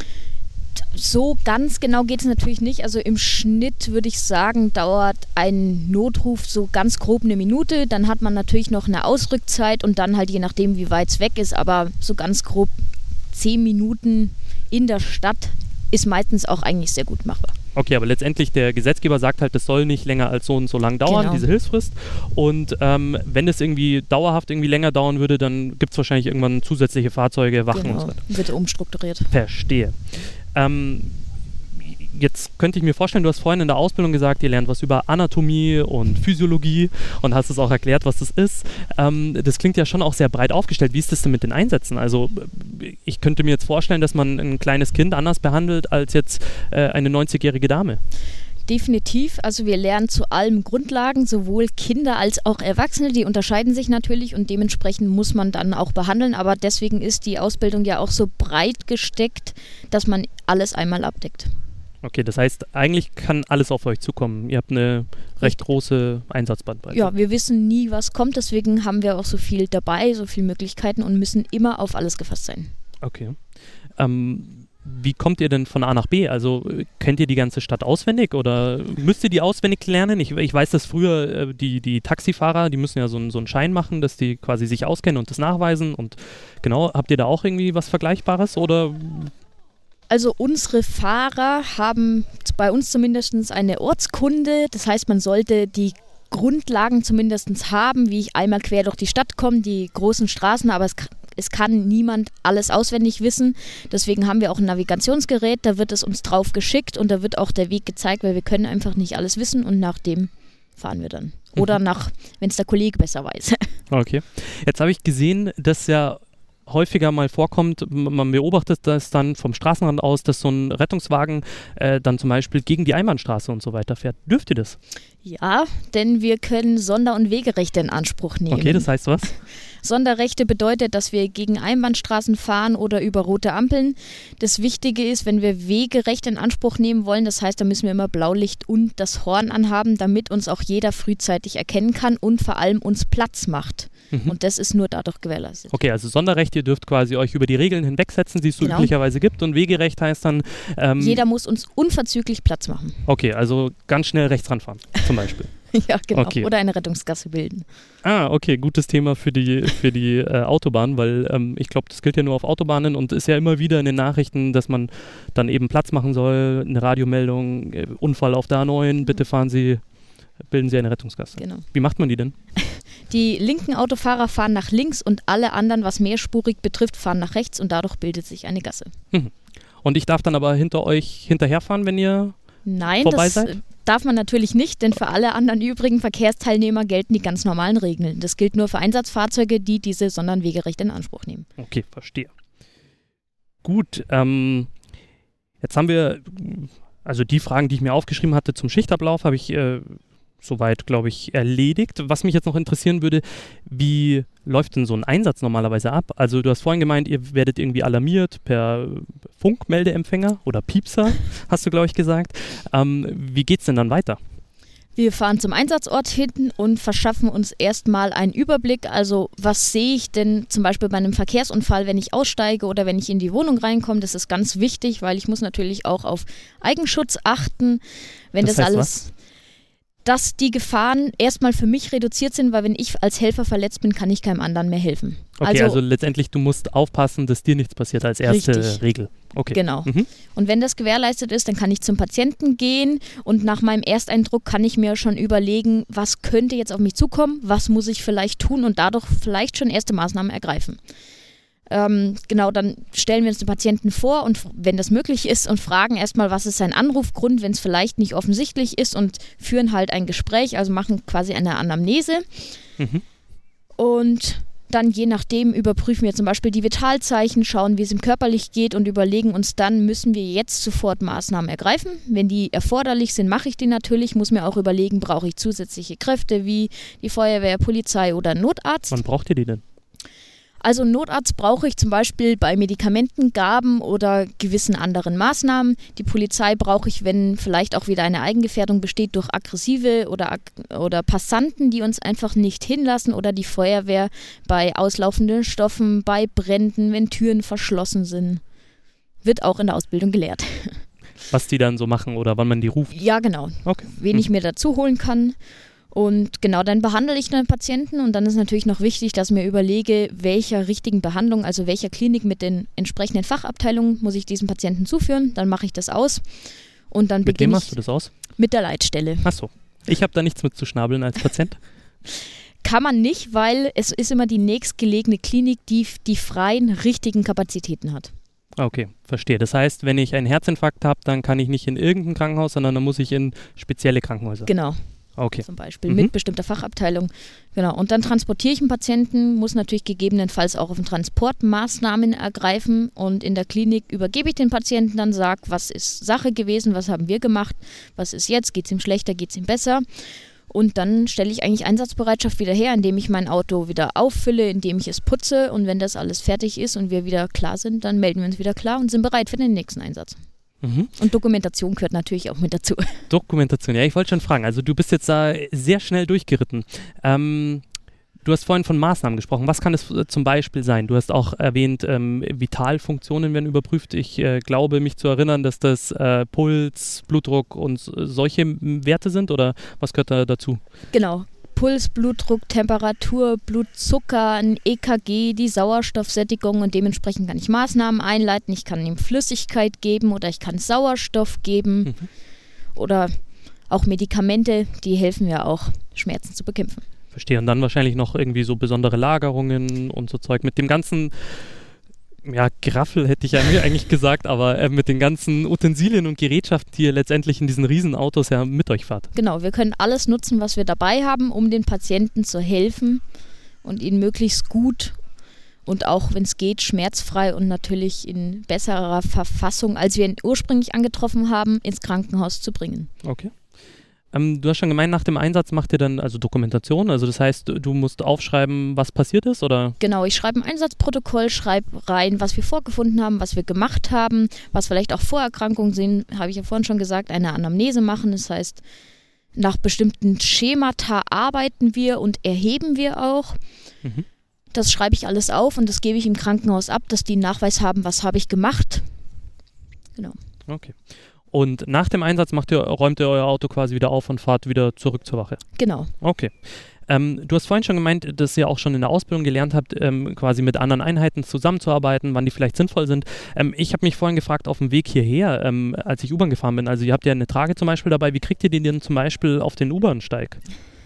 So ganz genau geht es natürlich nicht. Also im Schnitt würde ich sagen, dauert ein Notruf so ganz grob eine Minute. Dann hat man natürlich noch eine Ausrückzeit und dann halt je nachdem, wie weit es weg ist, aber so ganz grob zehn Minuten in der Stadt ist meistens auch eigentlich sehr gut machbar. Okay, aber letztendlich der Gesetzgeber sagt halt, das soll nicht länger als so und so lang dauern, genau. diese Hilfsfrist. Und ähm, wenn es irgendwie dauerhaft irgendwie länger dauern würde, dann gibt es wahrscheinlich irgendwann zusätzliche Fahrzeuge, Wachen genau. und so weiter. Wird umstrukturiert. Verstehe. Ähm, jetzt könnte ich mir vorstellen, du hast vorhin in der Ausbildung gesagt, ihr lernt was über Anatomie und Physiologie und hast es auch erklärt, was das ist. Ähm, das klingt ja schon auch sehr breit aufgestellt. Wie ist das denn mit den Einsätzen? Also ich könnte mir jetzt vorstellen, dass man ein kleines Kind anders behandelt als jetzt äh, eine neunzigjährige Dame. Definitiv. Also wir lernen zu allem Grundlagen, sowohl Kinder als auch Erwachsene. Die unterscheiden sich natürlich und dementsprechend muss man dann auch behandeln. Aber deswegen ist die Ausbildung ja auch so breit gesteckt, dass man alles einmal abdeckt. Okay, das heißt, eigentlich kann alles auf euch zukommen. Ihr habt eine recht große Einsatzbandbreite. Ja, wir wissen nie, was kommt. Deswegen haben wir auch so viel dabei, so viele Möglichkeiten und müssen immer auf alles gefasst sein. Okay. Ähm, wie kommt ihr denn von A nach B? Also kennt ihr die ganze Stadt auswendig oder müsst ihr die auswendig lernen? Ich, ich weiß, dass früher äh, die, die Taxifahrer, die müssen ja so, so einen Schein machen, dass die quasi sich auskennen und das nachweisen. Und genau, habt ihr da auch irgendwie was Vergleichbares oder... Also unsere Fahrer haben bei uns zumindest eine Ortskunde. Das heißt, man sollte die Grundlagen zumindest haben, wie ich einmal quer durch die Stadt komme, die großen Straßen, aber es, es kann niemand alles auswendig wissen. Deswegen haben wir auch ein Navigationsgerät, da wird es uns drauf geschickt und da wird auch der Weg gezeigt, weil wir können einfach nicht alles wissen und nach dem fahren wir dann. Oder nach, wenn es der Kollege besser weiß. Okay. Jetzt habe ich gesehen, dass ja häufiger mal vorkommt, man beobachtet das dann vom Straßenrand aus, dass so ein Rettungswagen äh, dann zum Beispiel gegen die Einbahnstraße und so weiter fährt. Dürft ihr das? Ja, denn wir können Sonder- und Wegerechte in Anspruch nehmen. Okay, das heißt was? Sonderrechte bedeutet, dass wir gegen Einbahnstraßen fahren oder über rote Ampeln. Das Wichtige ist, wenn wir Wegerechte in Anspruch nehmen wollen, das heißt, da müssen wir immer Blaulicht und das Horn anhaben, damit uns auch jeder frühzeitig erkennen kann und vor allem uns Platz macht. Mhm. Und das ist nur dadurch gewährleistet. Okay, also Sonderrecht, ihr dürft quasi euch über die Regeln hinwegsetzen, die es so genau. üblicherweise gibt, und Wegerecht heißt dann... Ähm, jeder muss uns unverzüglich Platz machen. Okay, also ganz schnell rechts ranfahren, zum Beispiel. Ja, genau. Okay. Oder eine Rettungsgasse bilden. Ah, okay, gutes Thema für die, für die äh, Autobahn, weil ähm, ich glaube, das gilt ja nur auf Autobahnen und ist ja immer wieder in den Nachrichten, dass man dann eben Platz machen soll, eine Radiomeldung, äh, Unfall auf der A neun, bitte fahren Sie, bilden Sie eine Rettungsgasse. Genau. Wie macht man die denn? Die linken Autofahrer fahren nach links und alle anderen, was mehrspurig betrifft, fahren nach rechts und dadurch bildet sich eine Gasse. Mhm. Und ich darf dann aber hinter euch hinterherfahren, wenn ihr Nein, vorbei das seid? darf man natürlich nicht, denn für alle anderen übrigen Verkehrsteilnehmer gelten die ganz normalen Regeln. Das gilt nur für Einsatzfahrzeuge, die diese Sonderwegerechte in Anspruch nehmen. Okay, verstehe. Gut, ähm, jetzt haben wir, also die Fragen, die ich mir aufgeschrieben hatte zum Schichtablauf, habe ich äh, soweit, glaube ich, erledigt. Was mich jetzt noch interessieren würde, wie läuft denn so ein Einsatz normalerweise ab? Also du hast vorhin gemeint, ihr werdet irgendwie alarmiert per Funkmeldeempfänger oder Piepser, hast du, glaube ich, gesagt. Ähm, wie geht's denn dann weiter? Wir fahren zum Einsatzort hin und verschaffen uns erstmal einen Überblick. Also was sehe ich denn zum Beispiel bei einem Verkehrsunfall, wenn ich aussteige oder wenn ich in die Wohnung reinkomme? Das ist ganz wichtig, weil ich muss natürlich auch auf Eigenschutz achten. Wenn das, das heißt alles... was? Dass die Gefahren erstmal für mich reduziert sind, weil wenn ich als Helfer verletzt bin, kann ich keinem anderen mehr helfen. Okay, also, also letztendlich, du musst aufpassen, dass dir nichts passiert als erste richtig. Regel. Okay. Genau. Mhm. Und wenn das gewährleistet ist, dann kann ich zum Patienten gehen und nach meinem Ersteindruck kann ich mir schon überlegen, was könnte jetzt auf mich zukommen, was muss ich vielleicht tun und dadurch vielleicht schon erste Maßnahmen ergreifen. Ähm, genau, dann stellen wir uns den Patienten vor und wenn das möglich ist und fragen erstmal, was ist sein Anrufgrund, wenn es vielleicht nicht offensichtlich ist und führen halt ein Gespräch, also machen quasi eine Anamnese. Mhm. Und dann je nachdem überprüfen wir zum Beispiel die Vitalzeichen, schauen, wie es ihm körperlich geht und überlegen uns dann, müssen wir jetzt sofort Maßnahmen ergreifen. Wenn die erforderlich sind, mache ich die natürlich, muss mir auch überlegen, brauche ich zusätzliche Kräfte wie die Feuerwehr, Polizei oder Notarzt. Wann braucht ihr die denn? Also einen Notarzt brauche ich zum Beispiel bei Medikamentengaben oder gewissen anderen Maßnahmen. Die Polizei brauche ich, wenn vielleicht auch wieder eine Eigengefährdung besteht durch aggressive oder, oder Passanten, die uns einfach nicht hinlassen. Oder die Feuerwehr bei auslaufenden Stoffen, bei Bränden, wenn Türen verschlossen sind. Wird auch in der Ausbildung gelehrt. Was die dann so machen oder wann man die ruft? Ja, genau. Okay. Wen hm. ich mir dazu holen kann. Und genau, dann behandle ich den Patienten und dann ist natürlich noch wichtig, dass ich mir überlege, welcher richtigen Behandlung, also welcher Klinik mit den entsprechenden Fachabteilungen muss ich diesem Patienten zuführen. Dann mache ich das aus und dann mit beginne wem ich machst du das aus? Mit der Leitstelle. Ach so, ich habe da nichts mit zu schnabeln als Patient. Kann man nicht, weil es ist immer die nächstgelegene Klinik, die die freien, richtigen Kapazitäten hat. Okay, verstehe. Das heißt, wenn ich einen Herzinfarkt habe, dann kann ich nicht in irgendein Krankenhaus, sondern dann muss ich in spezielle Krankenhäuser. Genau. Okay. Zum Beispiel mhm. mit bestimmter Fachabteilung. Genau. Und dann transportiere ich einen Patienten, muss natürlich gegebenenfalls auch auf den Transport Maßnahmen ergreifen und in der Klinik übergebe ich den Patienten dann, sage, was ist Sache gewesen, was haben wir gemacht, was ist jetzt, geht es ihm schlechter, geht es ihm besser. Und dann stelle ich eigentlich Einsatzbereitschaft wieder her, indem ich mein Auto wieder auffülle, indem ich es putze und wenn das alles fertig ist und wir wieder klar sind, dann melden wir uns wieder klar und sind bereit für den nächsten Einsatz. Mhm. Und Dokumentation gehört natürlich auch mit dazu. Dokumentation, ja, ich wollte schon fragen. Also du bist jetzt da sehr schnell durchgeritten. Ähm, du hast vorhin von Maßnahmen gesprochen. Was kann es zum Beispiel sein? Du hast auch erwähnt, ähm, Vitalfunktionen werden überprüft. Ich äh, glaube, mich zu erinnern, dass das äh, Puls, Blutdruck und solche Werte sind. Oder was gehört da dazu? Genau. Puls, Blutdruck, Temperatur, Blutzucker, ein E K G, die Sauerstoffsättigung und dementsprechend kann ich Maßnahmen einleiten. Ich kann ihm Flüssigkeit geben oder ich kann Sauerstoff geben mhm. oder auch Medikamente, die helfen ja auch, Schmerzen zu bekämpfen. Verstehe. Und dann wahrscheinlich noch irgendwie so besondere Lagerungen und so Zeug mit dem ganzen, ja, Graffel hätte ich eigentlich gesagt, aber äh, mit den ganzen Utensilien und Gerätschaften, die ihr letztendlich in diesen Riesenautos ja mit euch fahrt. Genau, wir können alles nutzen, was wir dabei haben, um den Patienten zu helfen und ihn möglichst gut und auch, wenn es geht, schmerzfrei und natürlich in besserer Verfassung, als wir ihn ursprünglich angetroffen haben, ins Krankenhaus zu bringen. Okay. Ähm, du hast schon gemeint, nach dem Einsatz macht ihr dann also Dokumentation, also das heißt, du musst aufschreiben, was passiert ist, oder? Genau, ich schreibe ein Einsatzprotokoll, schreibe rein, was wir vorgefunden haben, was wir gemacht haben, was vielleicht auch Vorerkrankungen sind, habe ich ja vorhin schon gesagt, eine Anamnese machen, das heißt, nach bestimmten Schemata arbeiten wir und erheben wir auch. Mhm. Das schreibe ich alles auf und das gebe ich im Krankenhaus ab, dass die einen Nachweis haben, was habe ich gemacht. Genau. Okay. Und nach dem Einsatz macht ihr, räumt ihr euer Auto quasi wieder auf und fahrt wieder zurück zur Wache? Genau. Okay. Ähm, du hast vorhin schon gemeint, dass ihr auch schon in der Ausbildung gelernt habt, ähm, quasi mit anderen Einheiten zusammenzuarbeiten, wann die vielleicht sinnvoll sind. Ähm, ich habe mich vorhin gefragt, auf dem Weg hierher, ähm, als ich U-Bahn gefahren bin, also ihr habt ja eine Trage zum Beispiel dabei, wie kriegt ihr die denn zum Beispiel auf den U-Bahn-Steig?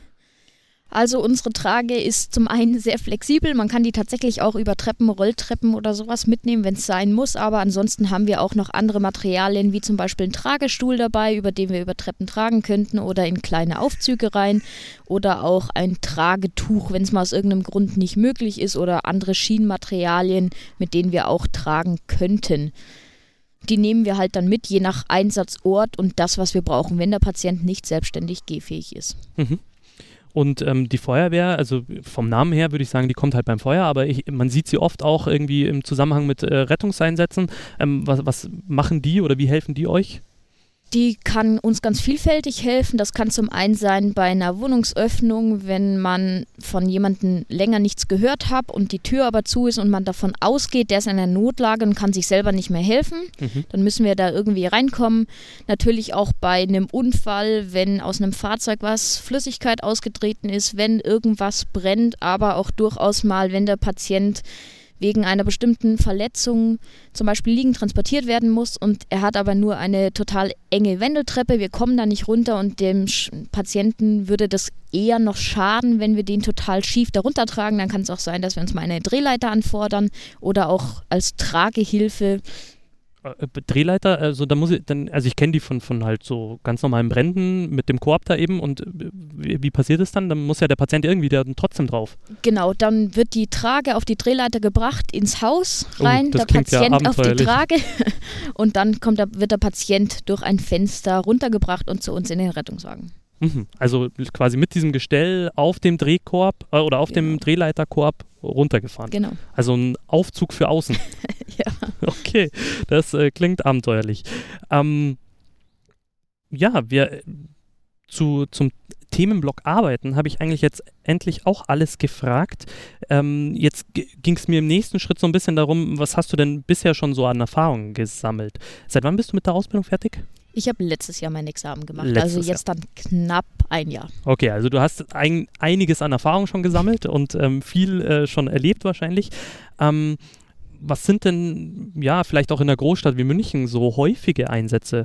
Also unsere Trage ist zum einen sehr flexibel, man kann die tatsächlich auch über Treppen, Rolltreppen oder sowas mitnehmen, wenn es sein muss, aber ansonsten haben wir auch noch andere Materialien, wie zum Beispiel einen Tragestuhl dabei, über den wir über Treppen tragen könnten oder in kleine Aufzüge rein oder auch ein Tragetuch, wenn es mal aus irgendeinem Grund nicht möglich ist oder andere Schienenmaterialien, mit denen wir auch tragen könnten. Die nehmen wir halt dann mit, je nach Einsatzort und das, was wir brauchen, wenn der Patient nicht selbstständig gehfähig ist. Mhm. Und ähm, die Feuerwehr, also vom Namen her würde ich sagen, die kommt halt beim Feuer, aber ich, man sieht sie oft auch irgendwie im Zusammenhang mit äh, Rettungseinsätzen. Ähm, was, was machen die oder wie helfen die euch? Die kann uns ganz vielfältig helfen. Das kann zum einen sein bei einer Wohnungsöffnung, wenn man von jemandem länger nichts gehört hat und die Tür aber zu ist und man davon ausgeht, der ist in einer Notlage und kann sich selber nicht mehr helfen. Mhm. Dann müssen wir da irgendwie reinkommen. Natürlich auch bei einem Unfall, wenn aus einem Fahrzeug was Flüssigkeit ausgetreten ist, wenn irgendwas brennt, aber auch durchaus mal, wenn der Patient wegen einer bestimmten Verletzung zum Beispiel liegend transportiert werden muss und er hat aber nur eine total enge Wendeltreppe, wir kommen da nicht runter und dem Patienten würde das eher noch schaden, wenn wir den total schief darunter tragen, dann kann es auch sein, dass wir uns mal eine Drehleiter anfordern oder auch als Tragehilfe. Drehleiter, also da muss ich dann, also ich kenne die von, von halt so ganz normalen Bränden mit dem Koop da eben und wie, wie passiert es dann? Dann muss ja der Patient irgendwie da trotzdem drauf. Genau, dann wird die Trage auf die Drehleiter gebracht ins Haus rein, oh, der Patient ja auf die Trage und dann kommt der, wird der Patient durch ein Fenster runtergebracht und zu uns in den Rettungswagen. Also quasi mit diesem Gestell auf dem Drehkorb äh, oder auf genau. dem Drehleiterkorb runtergefahren. Genau. Also ein Aufzug für außen. Ja. Okay, das äh, klingt abenteuerlich. Ähm, ja, wir zu, zum Themenblock Arbeiten habe ich eigentlich jetzt endlich auch alles gefragt. Ähm, jetzt g- ging es mir im nächsten Schritt so ein bisschen darum, was hast du denn bisher schon so an Erfahrungen gesammelt? Seit wann bist du mit der Ausbildung fertig? Ich habe letztes Jahr mein Examen gemacht, letztes also jetzt Jahr. dann knapp ein Jahr. Okay, also du hast ein, einiges an Erfahrung schon gesammelt und ähm, viel äh, schon erlebt wahrscheinlich. Ähm, was sind denn, ja, vielleicht auch in einer Großstadt wie München so häufige Einsätze?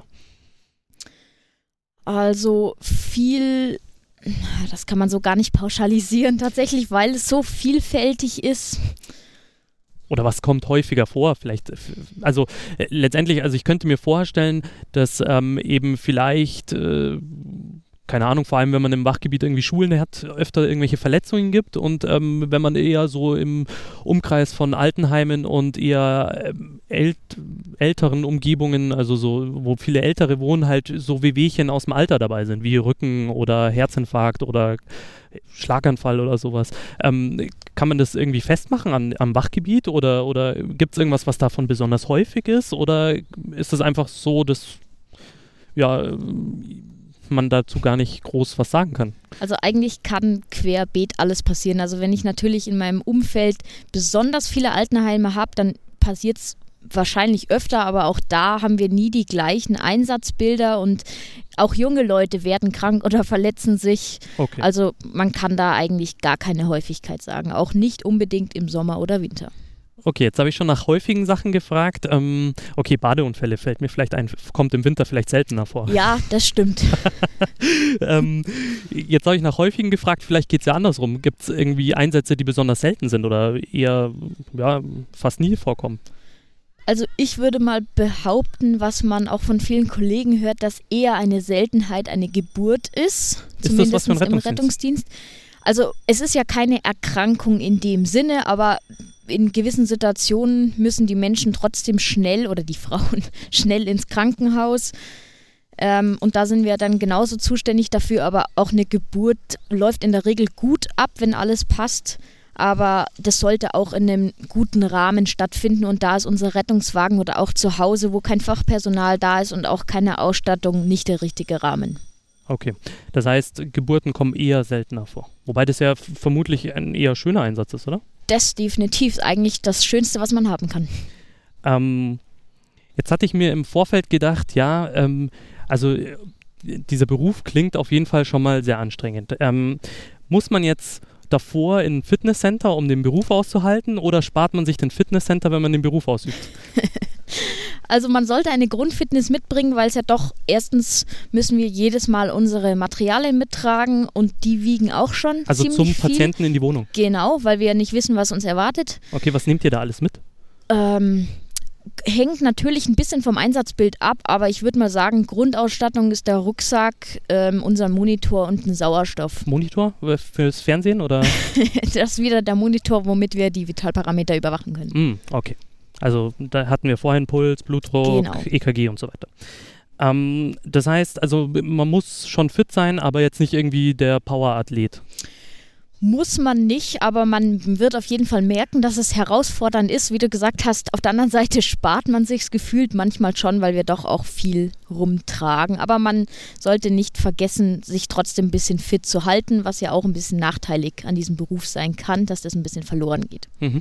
Also viel, das kann man so gar nicht pauschalisieren tatsächlich, weil es so vielfältig ist. Oder was kommt häufiger vor? Vielleicht, also äh, letztendlich, also ich könnte mir vorstellen, dass ähm, eben vielleicht, äh, keine Ahnung, vor allem wenn man im Wachgebiet irgendwie Schulen hat, öfter irgendwelche Verletzungen gibt und ähm, wenn man eher so im Umkreis von Altenheimen und eher ähm, ält- älteren Umgebungen, also so, wo viele Ältere wohnen, halt so Wehwehchen aus dem Alter dabei sind, wie Rücken oder Herzinfarkt oder Schlaganfall oder sowas. Ähm, kann man das irgendwie festmachen an, am Wachgebiet oder, oder gibt es irgendwas, was davon besonders häufig ist oder ist es einfach so, dass ja, man dazu gar nicht groß was sagen kann? Also eigentlich kann querbeet alles passieren. Also wenn ich natürlich in meinem Umfeld besonders viele Altenheime habe, dann passiert es wahrscheinlich öfter, aber auch da haben wir nie die gleichen Einsatzbilder und auch junge Leute werden krank oder verletzen sich. Okay. Also man kann da eigentlich gar keine Häufigkeit sagen, auch nicht unbedingt im Sommer oder Winter. Okay, jetzt habe ich schon nach häufigen Sachen gefragt. Ähm, okay, Badeunfälle fällt mir vielleicht ein, kommt im Winter vielleicht seltener vor. Ja, das stimmt. ähm, jetzt habe ich nach häufigen gefragt, vielleicht geht es ja andersrum. Gibt es irgendwie Einsätze, die besonders selten sind oder eher ja, fast nie vorkommen? Also ich würde mal behaupten, was man auch von vielen Kollegen hört, dass eher eine Seltenheit eine Geburt ist. Ist zumindest das was für ein im Rettungsdienst? Rettungsdienst. Also es ist ja keine Erkrankung in dem Sinne, aber in gewissen Situationen müssen die Menschen trotzdem schnell oder die Frauen schnell ins Krankenhaus. Ähm, und da sind wir dann genauso zuständig dafür, aber auch eine Geburt läuft in der Regel gut ab, wenn alles passt. Aber das sollte auch in einem guten Rahmen stattfinden und da ist unser Rettungswagen oder auch zu Hause, wo kein Fachpersonal da ist und auch keine Ausstattung, nicht der richtige Rahmen. Okay, das heißt, Geburten kommen eher seltener vor. Wobei das ja f- vermutlich ein eher schöner Einsatz ist, oder? Das definitiv eigentlich das Schönste, was man haben kann. Ähm, jetzt hatte ich mir im Vorfeld gedacht, ja, ähm, also äh, dieser Beruf klingt auf jeden Fall schon mal sehr anstrengend. Ähm, muss man jetzt davor in ein Fitnesscenter, um den Beruf auszuhalten, oder spart man sich den Fitnesscenter, wenn man den Beruf ausübt? Also man sollte eine Grundfitness mitbringen, weil es ja doch, erstens müssen wir jedes Mal unsere Materialien mittragen und die wiegen auch schon Also ziemlich zum viel. Patienten in die Wohnung? Genau, weil wir ja nicht wissen, was uns erwartet. Okay, was nehmt ihr da alles mit? Ähm, hängt natürlich ein bisschen vom Einsatzbild ab, aber ich würde mal sagen, Grundausstattung ist der Rucksack, ähm, unser Monitor und ein Sauerstoff. Monitor äh, fürs Fernsehen oder? Das ist wieder der Monitor, womit wir die Vitalparameter überwachen können. Mm, okay. Also da hatten wir vorhin Puls, Blutdruck, Genau. E K G und so weiter. Ähm, das heißt, also man muss schon fit sein, aber jetzt nicht irgendwie der Powerathlet. Muss man nicht, aber man wird auf jeden Fall merken, dass es herausfordernd ist. Wie du gesagt hast, auf der anderen Seite spart man sich's gefühlt manchmal schon, weil wir doch auch viel rumtragen. Aber man sollte nicht vergessen, sich trotzdem ein bisschen fit zu halten, was ja auch ein bisschen nachteilig an diesem Beruf sein kann, dass das ein bisschen verloren geht. Mhm.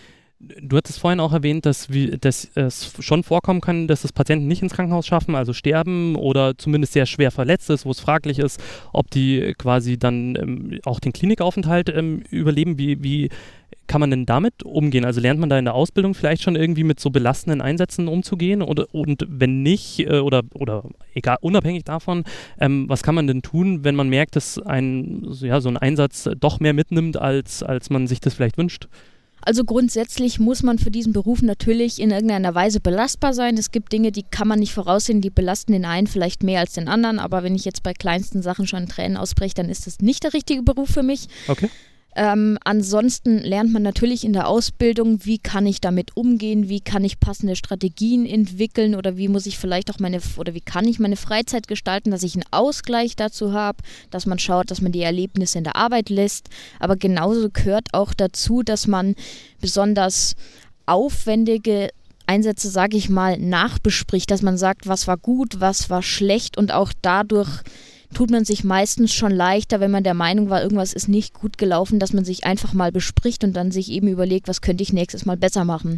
Du hattest vorhin auch erwähnt, dass, wir, dass es schon vorkommen kann, dass das Patienten nicht ins Krankenhaus schaffen, also sterben oder zumindest sehr schwer verletzt ist, wo es fraglich ist, ob die quasi dann ähm, auch den Klinikaufenthalt ähm, überleben. Wie, wie kann man denn damit umgehen? Also lernt man da in der Ausbildung vielleicht schon irgendwie mit so belastenden Einsätzen umzugehen? Oder, und wenn nicht, äh, oder, oder egal, unabhängig davon, ähm, was kann man denn tun, wenn man merkt, dass ein, ja, so ein Einsatz doch mehr mitnimmt, als, als man sich das vielleicht wünscht? Also grundsätzlich muss man für diesen Beruf natürlich in irgendeiner Weise belastbar sein. Es gibt Dinge, die kann man nicht voraussehen, die belasten den einen vielleicht mehr als den anderen. Aber wenn ich jetzt bei kleinsten Sachen schon Tränen ausbreche, dann ist das nicht der richtige Beruf für mich. Okay. Ähm, ansonsten lernt man natürlich in der Ausbildung, wie kann ich damit umgehen, wie kann ich passende Strategien entwickeln oder wie muss ich vielleicht auch meine, oder wie kann ich meine Freizeit gestalten, dass ich einen Ausgleich dazu habe, dass man schaut, dass man die Erlebnisse in der Arbeit lässt. Aber genauso gehört auch dazu, dass man besonders aufwendige Einsätze, sage ich mal, nachbespricht, dass man sagt, was war gut, was war schlecht und auch dadurch tut man sich meistens schon leichter, wenn man der Meinung war, irgendwas ist nicht gut gelaufen, dass man sich einfach mal bespricht und dann sich eben überlegt, was könnte ich nächstes Mal besser machen.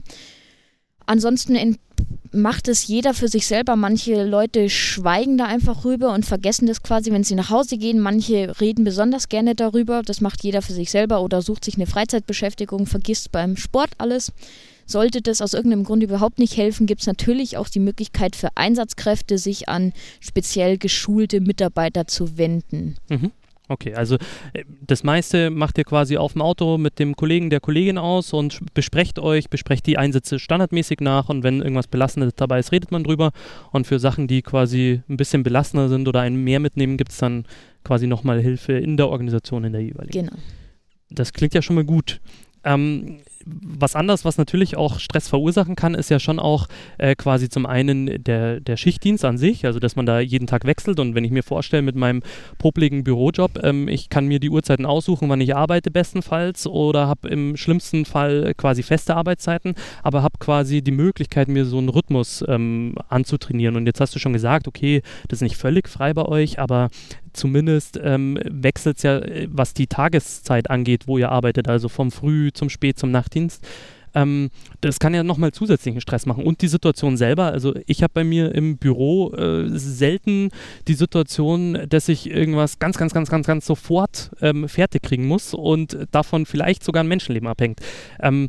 Ansonsten in, macht es jeder für sich selber. Manche Leute schweigen da einfach rüber und vergessen das quasi, wenn sie nach Hause gehen. Manche reden besonders gerne darüber. Das macht jeder für sich selber oder sucht sich eine Freizeitbeschäftigung, vergisst beim Sport alles. Sollte das aus irgendeinem Grund überhaupt nicht helfen, gibt es natürlich auch die Möglichkeit für Einsatzkräfte, sich an speziell geschulte Mitarbeiter zu wenden. Mhm. Okay, also äh, das meiste macht ihr quasi auf dem Auto mit dem Kollegen, der Kollegin aus und sch- besprecht euch, besprecht die Einsätze standardmäßig nach und wenn irgendwas Belastendes dabei ist, redet man drüber und für Sachen, die quasi ein bisschen belastender sind oder einen mehr mitnehmen, gibt es dann quasi nochmal Hilfe in der Organisation, in der jeweiligen. Genau. Das klingt ja schon mal gut. Ähm, was anderes, was natürlich auch Stress verursachen kann, ist ja schon auch äh, quasi zum einen der, der Schichtdienst an sich, also dass man da jeden Tag wechselt und wenn ich mir vorstelle mit meinem popligen Bürojob, ähm, ich kann mir die Uhrzeiten aussuchen, wann ich arbeite bestenfalls oder habe im schlimmsten Fall quasi feste Arbeitszeiten, aber habe quasi die Möglichkeit, mir so einen Rhythmus ähm, anzutrainieren und jetzt hast du schon gesagt, okay, das ist nicht völlig frei bei euch, aber zumindest ähm, wechselt es ja, was die Tageszeit angeht, wo ihr arbeitet, also vom Früh zum Spät zum Nachtdienst. Ähm, das kann ja nochmal zusätzlichen Stress machen. Und die Situation selber, also ich habe bei mir im Büro äh, selten die Situation, dass ich irgendwas ganz, ganz, ganz, ganz, ganz sofort ähm, fertig kriegen muss und davon vielleicht sogar ein Menschenleben abhängt. Ähm,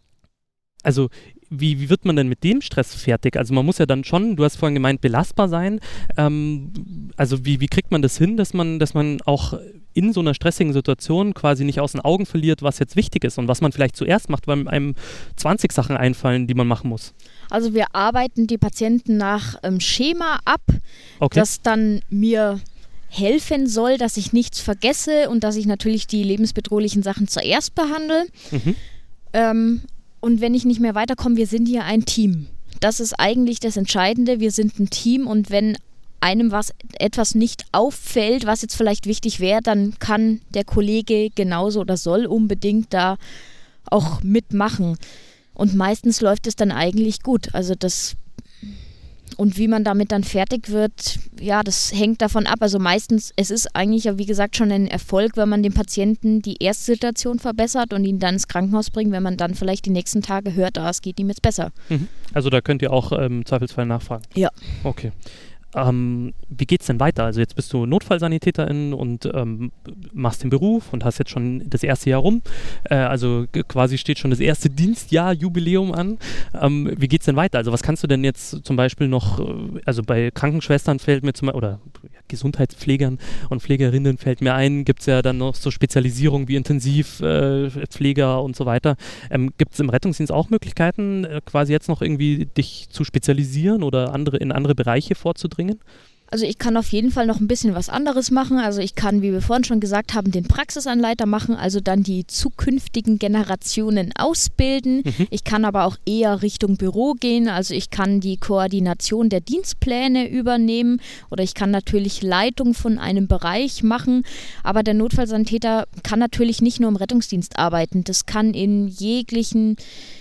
also Wie, wie wird man denn mit dem Stress fertig? Also man muss ja dann schon, du hast vorhin gemeint, belastbar sein. Ähm, also wie, wie kriegt man das hin, dass man, dass man auch in so einer stressigen Situation quasi nicht aus den Augen verliert, was jetzt wichtig ist und was man vielleicht zuerst macht, weil einem zwanzig Sachen einfallen, die man machen muss? Also wir arbeiten die Patienten nach ähm, Schema ab, Okay. das dann mir helfen soll, dass ich nichts vergesse und dass ich natürlich die lebensbedrohlichen Sachen zuerst behandle. Mhm. Ähm, Und wenn ich nicht mehr weiterkomme, wir sind ja ein Team. Das ist eigentlich das Entscheidende. Wir sind ein Team und wenn einem was etwas nicht auffällt, was jetzt vielleicht wichtig wäre, dann kann der Kollege genauso oder soll unbedingt da auch mitmachen. Und meistens läuft es dann eigentlich gut. Also das und wie man damit dann fertig wird, ja, das hängt davon ab. Also meistens, es ist eigentlich ja wie gesagt schon ein Erfolg, wenn man dem Patienten die erste Situation verbessert und ihn dann ins Krankenhaus bringt, wenn man dann vielleicht die nächsten Tage hört, ah, es geht ihm jetzt besser. Mhm. Also da könnt ihr auch im ähm, Zweifelsfall nachfragen? Ja. Okay. Ähm, wie geht es denn weiter? Also jetzt bist du Notfallsanitäterin und ähm, machst den Beruf und hast jetzt schon das erste Jahr rum. Äh, also g- quasi steht schon das erste Dienstjahr Jubiläum an. Ähm, wie geht es denn weiter? Also was kannst du denn jetzt zum Beispiel noch, äh, also bei Krankenschwestern fällt mir zum Beispiel, oder ja, Gesundheitspflegern und Pflegerinnen fällt mir ein, gibt es ja dann noch so Spezialisierungen wie Intensivpfleger äh, und so weiter. Ähm, gibt es im Rettungsdienst auch Möglichkeiten, äh, quasi jetzt noch irgendwie dich zu spezialisieren oder andere in andere Bereiche vorzudringen? Also ich kann auf jeden Fall noch ein bisschen was anderes machen. Also ich kann, wie wir vorhin schon gesagt haben, den Praxisanleiter machen, also dann die zukünftigen Generationen ausbilden. Mhm. Ich kann aber auch eher Richtung Büro gehen. Also ich kann die Koordination der Dienstpläne übernehmen oder ich kann natürlich Leitung von einem Bereich machen. Aber der Notfallsanitäter kann natürlich nicht nur im Rettungsdienst arbeiten. Das kann in jeglichen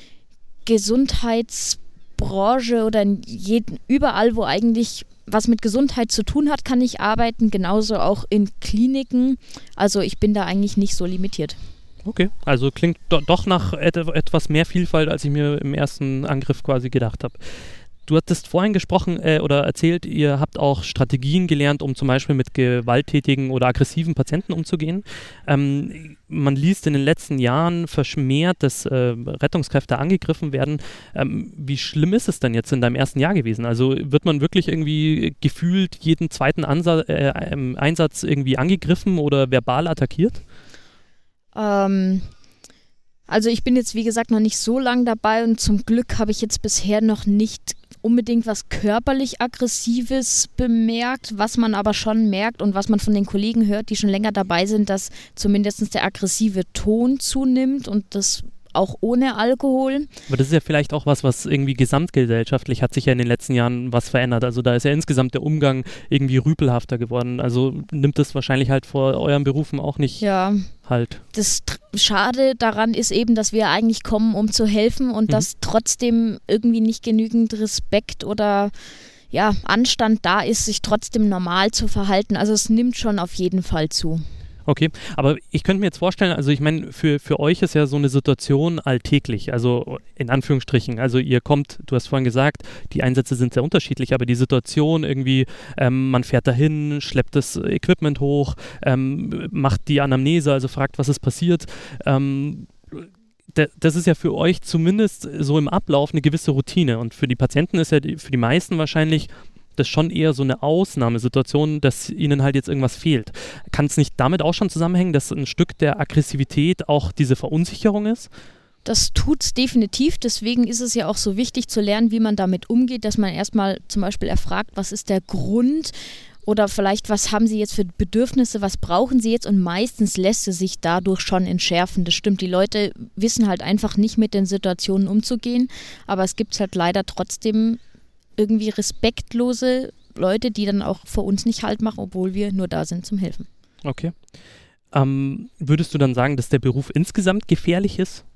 Gesundheitsbranche oder in jeden, überall, wo eigentlich was mit Gesundheit zu tun hat, kann ich arbeiten, genauso auch in Kliniken. Also ich bin da eigentlich nicht so limitiert. Okay, also klingt do- doch nach et- etwas mehr Vielfalt, als ich mir im ersten Angriff quasi gedacht habe. Du hattest vorhin gesprochen äh, oder erzählt, ihr habt auch Strategien gelernt, um zum Beispiel mit gewalttätigen oder aggressiven Patienten umzugehen. Ähm, man liest in den letzten Jahren verschmäht, dass äh, Rettungskräfte angegriffen werden. Ähm, wie schlimm ist es denn jetzt in deinem ersten Jahr gewesen? Also wird man wirklich irgendwie gefühlt jeden zweiten Ansa- äh, Einsatz irgendwie angegriffen oder verbal attackiert? Ähm... Also ich bin jetzt, wie gesagt, noch nicht so lange dabei und zum Glück habe ich jetzt bisher noch nicht unbedingt was körperlich Aggressives bemerkt, was man aber schon merkt und was man von den Kollegen hört, die schon länger dabei sind, dass zumindest der aggressive Ton zunimmt und das auch ohne Alkohol. Aber das ist ja vielleicht auch was, was irgendwie gesamtgesellschaftlich hat sich ja in den letzten Jahren was verändert. Also da ist ja insgesamt der Umgang irgendwie rüpelhafter geworden. Also nimmt das wahrscheinlich halt vor euren Berufen auch nicht ja. halt. Das tr- Schade daran ist eben, dass wir eigentlich kommen, um zu helfen und mhm. dass trotzdem irgendwie nicht genügend Respekt oder ja, Anstand da ist, sich trotzdem normal zu verhalten. Also es nimmt schon auf jeden Fall zu. Okay, aber ich könnte mir jetzt vorstellen, also ich meine, für, für euch ist ja so eine Situation alltäglich, also in Anführungsstrichen, also ihr kommt, du hast vorhin gesagt, die Einsätze sind sehr unterschiedlich, aber die Situation irgendwie, ähm, man fährt dahin, schleppt das Equipment hoch, ähm, macht die Anamnese, also fragt, was ist passiert, ähm, d- das ist ja für euch zumindest so im Ablauf eine gewisse Routine und für die Patienten ist ja die, für die meisten wahrscheinlich das ist schon eher so eine Ausnahmesituation, dass ihnen halt jetzt irgendwas fehlt. Kann es nicht damit auch schon zusammenhängen, dass ein Stück der Aggressivität auch diese Verunsicherung ist? Das tut es definitiv, deswegen ist es ja auch so wichtig zu lernen, wie man damit umgeht, dass man erstmal zum Beispiel erfragt, was ist der Grund oder vielleicht, was haben Sie jetzt für Bedürfnisse, was brauchen Sie jetzt und meistens lässt es sich dadurch schon entschärfen. Das stimmt, die Leute wissen halt einfach nicht mit den Situationen umzugehen, aber es gibt halt leider trotzdem irgendwie respektlose Leute, die dann auch vor uns nicht Halt machen, obwohl wir nur da sind zum Helfen. Okay. Ähm, würdest du dann sagen, dass der Beruf insgesamt gefährlich ist?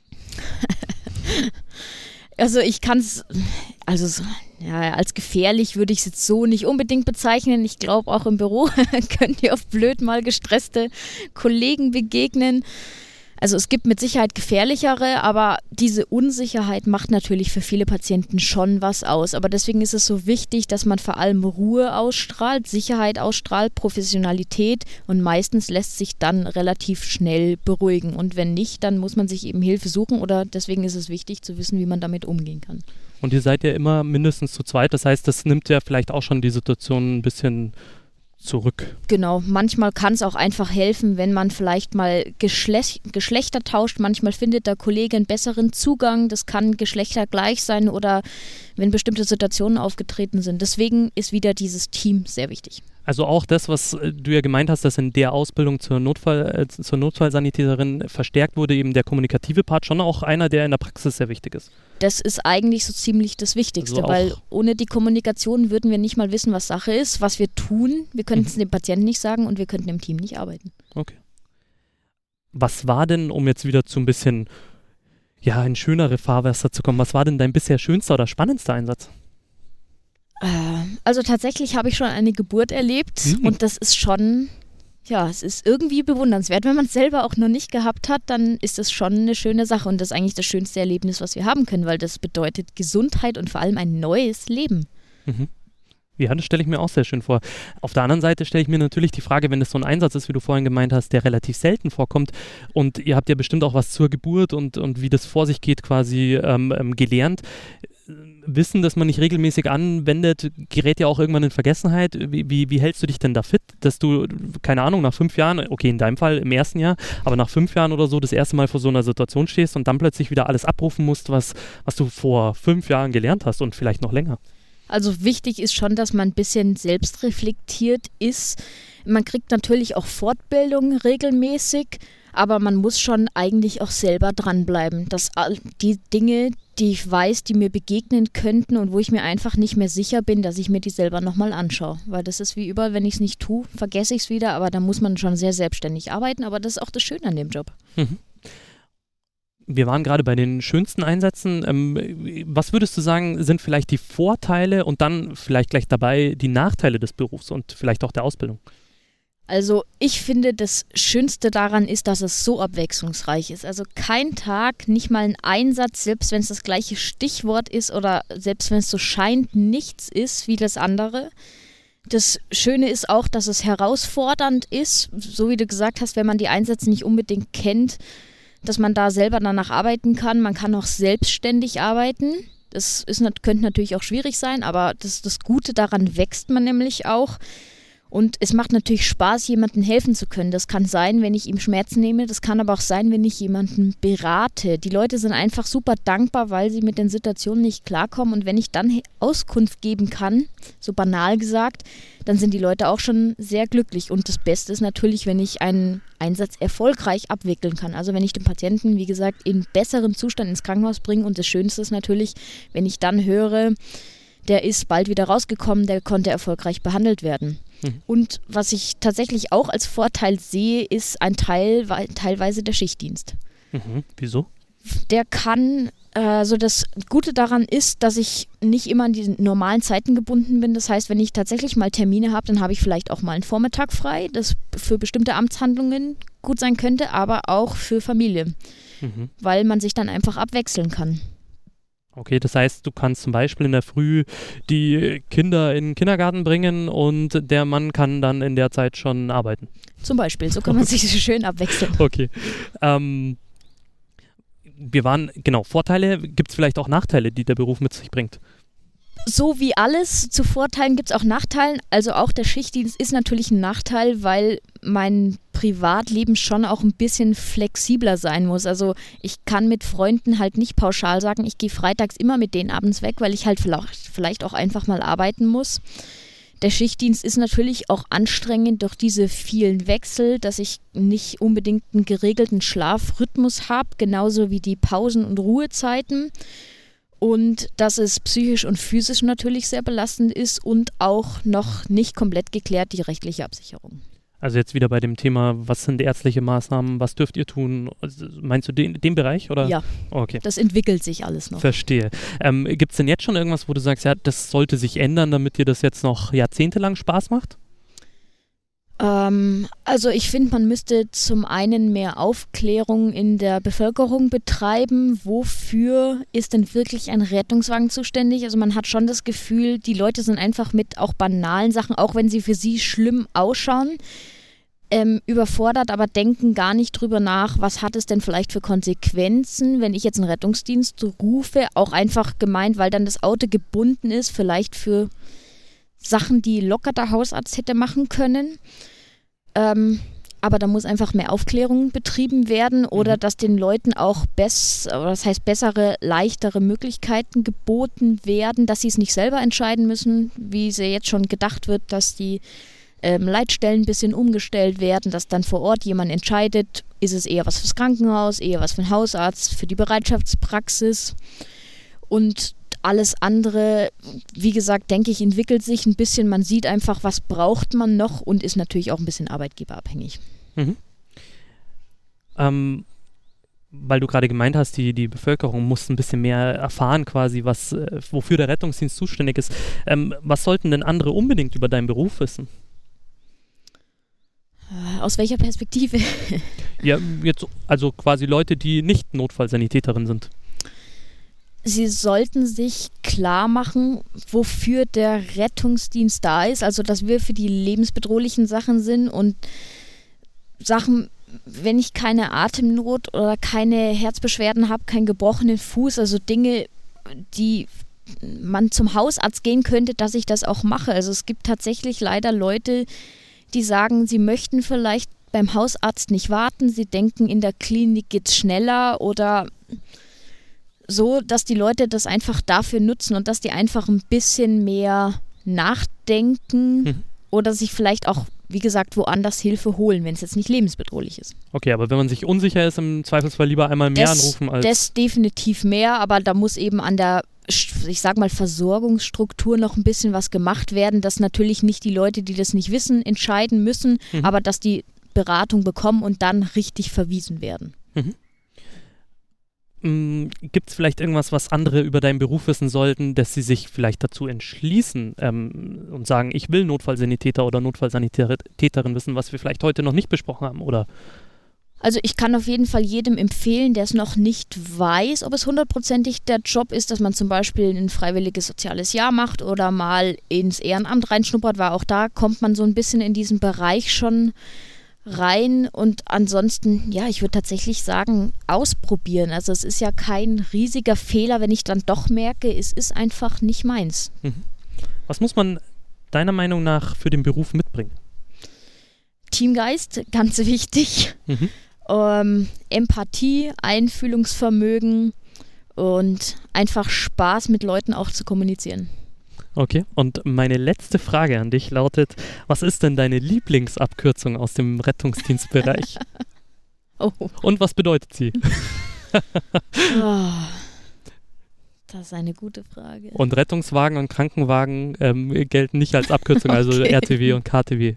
Also ich kann es, also ja, als gefährlich würde ich es jetzt so nicht unbedingt bezeichnen. Ich glaube, auch im Büro könnt ihr oft blöd mal gestresste Kollegen begegnen. Also es gibt mit Sicherheit gefährlichere, aber diese Unsicherheit macht natürlich für viele Patienten schon was aus. Aber deswegen ist es so wichtig, dass man vor allem Ruhe ausstrahlt, Sicherheit ausstrahlt, Professionalität und meistens lässt sich dann relativ schnell beruhigen. Und wenn nicht, dann muss man sich eben Hilfe suchen oder deswegen ist es wichtig zu wissen, wie man damit umgehen kann. Und ihr seid ja immer mindestens zu zweit, das heißt, das nimmt ja vielleicht auch schon die Situation ein bisschen zurück. Genau, manchmal kann es auch einfach helfen, wenn man vielleicht mal Geschlech- Geschlechter tauscht. Manchmal findet der Kollege einen besseren Zugang. Das kann geschlechtergleich sein oder wenn bestimmte Situationen aufgetreten sind. Deswegen ist wieder dieses Team sehr wichtig. Also auch das, was du ja gemeint hast, dass in der Ausbildung zur, Notfall, äh, zur Notfallsanitäterin verstärkt wurde, eben der kommunikative Part schon auch einer, der in der Praxis sehr wichtig ist. Das ist eigentlich so ziemlich das Wichtigste, Also weil ohne die Kommunikation würden wir nicht mal wissen, was Sache ist, was wir tun. Wir könnten es mhm. dem Patienten nicht sagen und wir könnten im Team nicht arbeiten. Okay. Was war denn, um jetzt wieder zu ein bisschen, ja, in schönere Fahrwasser zu kommen, was war denn dein bisher schönster oder spannendster Einsatz? Also tatsächlich habe ich schon eine Geburt erlebt mhm. und das ist schon, ja, es ist irgendwie bewundernswert. Wenn man es selber auch noch nicht gehabt hat, dann ist das schon eine schöne Sache und das ist eigentlich das schönste Erlebnis, was wir haben können, weil das bedeutet Gesundheit und vor allem ein neues Leben. Mhm. Ja, das stelle ich mir auch sehr schön vor. Auf der anderen Seite stelle ich mir natürlich die Frage, wenn das so ein Einsatz ist, wie du vorhin gemeint hast, der relativ selten vorkommt und ihr habt ja bestimmt auch was zur Geburt und, und wie das vor sich geht quasi ähm, ähm, gelernt. Wissen, das man nicht regelmäßig anwendet, gerät ja auch irgendwann in Vergessenheit. Wie, wie, wie hältst du dich denn da fit, dass du, keine Ahnung, nach fünf Jahren, okay, in deinem Fall im ersten Jahr, aber nach fünf Jahren oder so das erste Mal vor so einer Situation stehst und dann plötzlich wieder alles abrufen musst, was, was du vor fünf Jahren gelernt hast und vielleicht noch länger? Also wichtig ist schon, dass man ein bisschen selbstreflektiert ist. Man kriegt natürlich auch Fortbildung regelmäßig, aber man muss schon eigentlich auch selber dranbleiben, dass die Dinge, die ich weiß, die mir begegnen könnten und wo ich mir einfach nicht mehr sicher bin, dass ich mir die selber nochmal anschaue. Weil das ist wie überall, wenn ich es nicht tue, vergesse ich es wieder, aber da muss man schon sehr selbstständig arbeiten, aber das ist auch das Schöne an dem Job. Mhm. Wir waren gerade bei den schönsten Einsätzen. Ähm, was würdest du sagen, sind vielleicht die Vorteile und dann vielleicht gleich dabei die Nachteile des Berufs und vielleicht auch der Ausbildung? Also ich finde, das Schönste daran ist, dass es so abwechslungsreich ist. Also kein Tag, nicht mal ein Einsatz, selbst wenn es das gleiche Stichwort ist oder selbst wenn es so scheint, nichts ist wie das andere. Das Schöne ist auch, dass es herausfordernd ist, so wie du gesagt hast, wenn man die Einsätze nicht unbedingt kennt, dass man da selber danach arbeiten kann. Man kann auch selbstständig arbeiten. Das ist, könnte natürlich auch schwierig sein, aber das, das Gute daran wächst man nämlich auch. Und es macht natürlich Spaß, jemandem helfen zu können. Das kann sein, wenn ich ihm Schmerzen nehme. Das kann aber auch sein, wenn ich jemanden berate. Die Leute sind einfach super dankbar, weil sie mit den Situationen nicht klarkommen. Und wenn ich dann Auskunft geben kann, so banal gesagt, dann sind die Leute auch schon sehr glücklich. Und das Beste ist natürlich, wenn ich einen Einsatz erfolgreich abwickeln kann. Also wenn ich den Patienten, wie gesagt, in besseren Zustand ins Krankenhaus bringe. Und das Schönste ist natürlich, wenn ich dann höre, der ist bald wieder rausgekommen, der konnte erfolgreich behandelt werden. Mhm. Und was ich tatsächlich auch als Vorteil sehe, ist ein Teil, teilweise der Schichtdienst. Mhm. Wieso? Der kann, also das Gute daran ist, dass ich nicht immer an die normalen Zeiten gebunden bin. Das heißt, wenn ich tatsächlich mal Termine habe, dann habe ich vielleicht auch mal einen Vormittag frei, das für bestimmte Amtshandlungen gut sein könnte, aber auch für Familie, mhm. weil man sich dann einfach abwechseln kann. Okay, das heißt, du kannst zum Beispiel in der Früh die Kinder in den Kindergarten bringen und der Mann kann dann in der Zeit schon arbeiten. Zum Beispiel, so kann man sich schön abwechseln. Okay. Ähm, wir waren, genau, Vorteile, gibt es vielleicht auch Nachteile, die der Beruf mit sich bringt? So wie alles zu Vorteilen gibt es auch Nachteilen. Also auch der Schichtdienst ist natürlich ein Nachteil, weil mein Privatleben schon auch ein bisschen flexibler sein muss. Also ich kann mit Freunden halt nicht pauschal sagen, ich gehe freitags immer mit denen abends weg, weil ich halt vielleicht auch einfach mal arbeiten muss. Der Schichtdienst ist natürlich auch anstrengend durch diese vielen Wechsel, dass ich nicht unbedingt einen geregelten Schlafrhythmus habe, genauso wie die Pausen- und Ruhezeiten. Und dass es psychisch und physisch natürlich sehr belastend ist und auch noch nicht komplett geklärt die rechtliche Absicherung. Also jetzt wieder bei dem Thema, was sind ärztliche Maßnahmen, was dürft ihr tun? Meinst du den, den Bereich? Oder? Ja, okay. Das entwickelt sich alles noch. Verstehe. Ähm, gibt es denn jetzt schon irgendwas, wo du sagst, ja, das sollte sich ändern, damit dir das jetzt noch jahrzehntelang Spaß macht? Ähm, also ich finde, man müsste zum einen mehr Aufklärung in der Bevölkerung betreiben. Wofür ist denn wirklich ein Rettungswagen zuständig? Also man hat schon das Gefühl, die Leute sind einfach mit auch banalen Sachen, auch wenn sie für sie schlimm ausschauen, ähm, überfordert, aber denken gar nicht drüber nach, was hat es denn vielleicht für Konsequenzen, wenn ich jetzt einen Rettungsdienst rufe, auch einfach gemeint, weil dann das Auto gebunden ist, vielleicht für Sachen, die locker der Hausarzt hätte machen können. Ähm, aber da muss einfach mehr Aufklärung betrieben werden oder mhm. dass den Leuten auch bess- das heißt bessere, leichtere Möglichkeiten geboten werden, dass sie es nicht selber entscheiden müssen, wie es ja jetzt schon gedacht wird, dass die ähm, Leitstellen ein bisschen umgestellt werden, dass dann vor Ort jemand entscheidet, ist es eher was fürs Krankenhaus, eher was für den Hausarzt, für die Bereitschaftspraxis und alles andere, wie gesagt, denke ich, entwickelt sich ein bisschen. Man sieht einfach, was braucht man noch und ist natürlich auch ein bisschen arbeitgeberabhängig. Mhm. Ähm, weil du gerade gemeint hast, die, die Bevölkerung muss ein bisschen mehr erfahren quasi, was, äh, wofür der Rettungsdienst zuständig ist. Ähm, was sollten denn andere unbedingt über deinen Beruf wissen? Aus welcher Perspektive? Ja, jetzt also quasi Leute, die nicht Notfallsanitäterin sind. Sie sollten sich klar machen, wofür der Rettungsdienst da ist, also dass wir für die lebensbedrohlichen Sachen sind und Sachen, wenn ich keine Atemnot oder keine Herzbeschwerden habe, keinen gebrochenen Fuß, also Dinge, die man zum Hausarzt gehen könnte, dass ich das auch mache. Also es gibt tatsächlich leider Leute, die sagen, sie möchten vielleicht beim Hausarzt nicht warten, sie denken, in der Klinik geht's schneller oder so, dass die Leute das einfach dafür nutzen und dass die einfach ein bisschen mehr nachdenken mhm. oder sich vielleicht auch, wie gesagt, woanders Hilfe holen, wenn es jetzt nicht lebensbedrohlich ist. Okay, aber wenn man sich unsicher ist, im Zweifelsfall lieber einmal mehr das, anrufen als... Das definitiv mehr, aber da muss eben an der, ich sag mal, Versorgungsstruktur noch ein bisschen was gemacht werden, dass natürlich nicht die Leute, die das nicht wissen, entscheiden müssen, mhm. aber dass die Beratung bekommen und dann richtig verwiesen werden. Mhm. Gibt es vielleicht irgendwas, was andere über deinen Beruf wissen sollten, dass sie sich vielleicht dazu entschließen ähm, und sagen, ich will Notfallsanitäter oder Notfallsanitäterin wissen, was wir vielleicht heute noch nicht besprochen haben, oder? Also ich kann auf jeden Fall jedem empfehlen, der es noch nicht weiß, ob es hundertprozentig der Job ist, dass man zum Beispiel ein freiwilliges soziales Jahr macht oder mal ins Ehrenamt reinschnuppert, weil auch da kommt man so ein bisschen in diesen Bereich schon rein und ansonsten, ja, ich würde tatsächlich sagen, ausprobieren. Also es ist ja kein riesiger Fehler, wenn ich dann doch merke, es ist einfach nicht meins. Mhm. Was muss man deiner Meinung nach für den Beruf mitbringen? Teamgeist, ganz wichtig. Mhm. Ähm, Empathie, Einfühlungsvermögen und einfach Spaß mit Leuten auch zu kommunizieren. Okay, und meine letzte Frage an dich lautet, was ist denn deine Lieblingsabkürzung aus dem Rettungsdienstbereich? Oh. Und was bedeutet sie? Oh, das ist eine gute Frage. Und Rettungswagen und Krankenwagen ähm, gelten nicht als Abkürzung, also okay. R T W und K T W.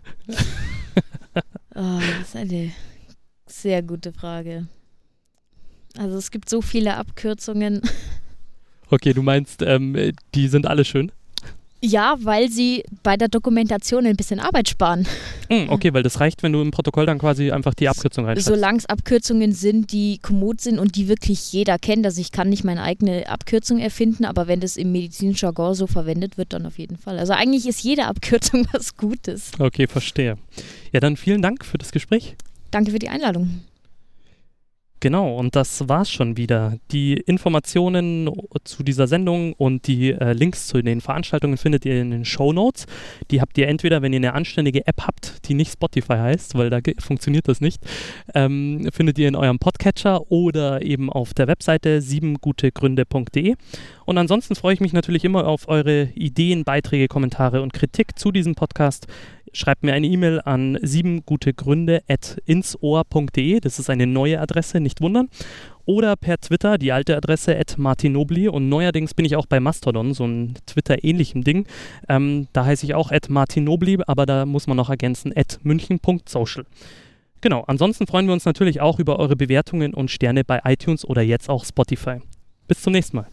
Oh, das ist eine sehr gute Frage. Also es gibt so viele Abkürzungen. Okay, du meinst, ähm, die sind alle schön? Ja, weil sie bei der Dokumentation ein bisschen Arbeit sparen. Mm, okay, weil das reicht, wenn du im Protokoll dann quasi einfach die Abkürzung reinschreibst. Solange es Abkürzungen sind, die kommod sind und die wirklich jeder kennt. Also ich kann nicht meine eigene Abkürzung erfinden, aber wenn das im medizinischen Jargon so verwendet wird, dann auf jeden Fall. Also eigentlich ist jede Abkürzung was Gutes. Okay, verstehe. Ja, dann vielen Dank für das Gespräch. Danke für die Einladung. Genau, und das war's schon wieder. Die Informationen zu dieser Sendung und die äh, Links zu den Veranstaltungen findet ihr in den Shownotes. Die habt ihr entweder, wenn ihr eine anständige App habt, die nicht Spotify heißt, weil da ge- funktioniert das nicht, ähm, findet ihr in eurem Podcatcher oder eben auf der Webseite siebengutegründe punkt de. Und ansonsten freue ich mich natürlich immer auf eure Ideen, Beiträge, Kommentare und Kritik zu diesem Podcast. Schreibt mir eine E-Mail an siebengutegründe at insohr punkt de. Das ist eine neue Adresse, nicht wundern. Oder per Twitter, die alte Adresse at martinobli. Und neuerdings bin ich auch bei Mastodon, so ein Twitter-ähnlichem Ding. Ähm, da heiße ich auch at martinobli, aber da muss man noch ergänzen at münchen punkt social. Genau, ansonsten freuen wir uns natürlich auch über eure Bewertungen und Sterne bei iTunes oder jetzt auch Spotify. Bis zum nächsten Mal.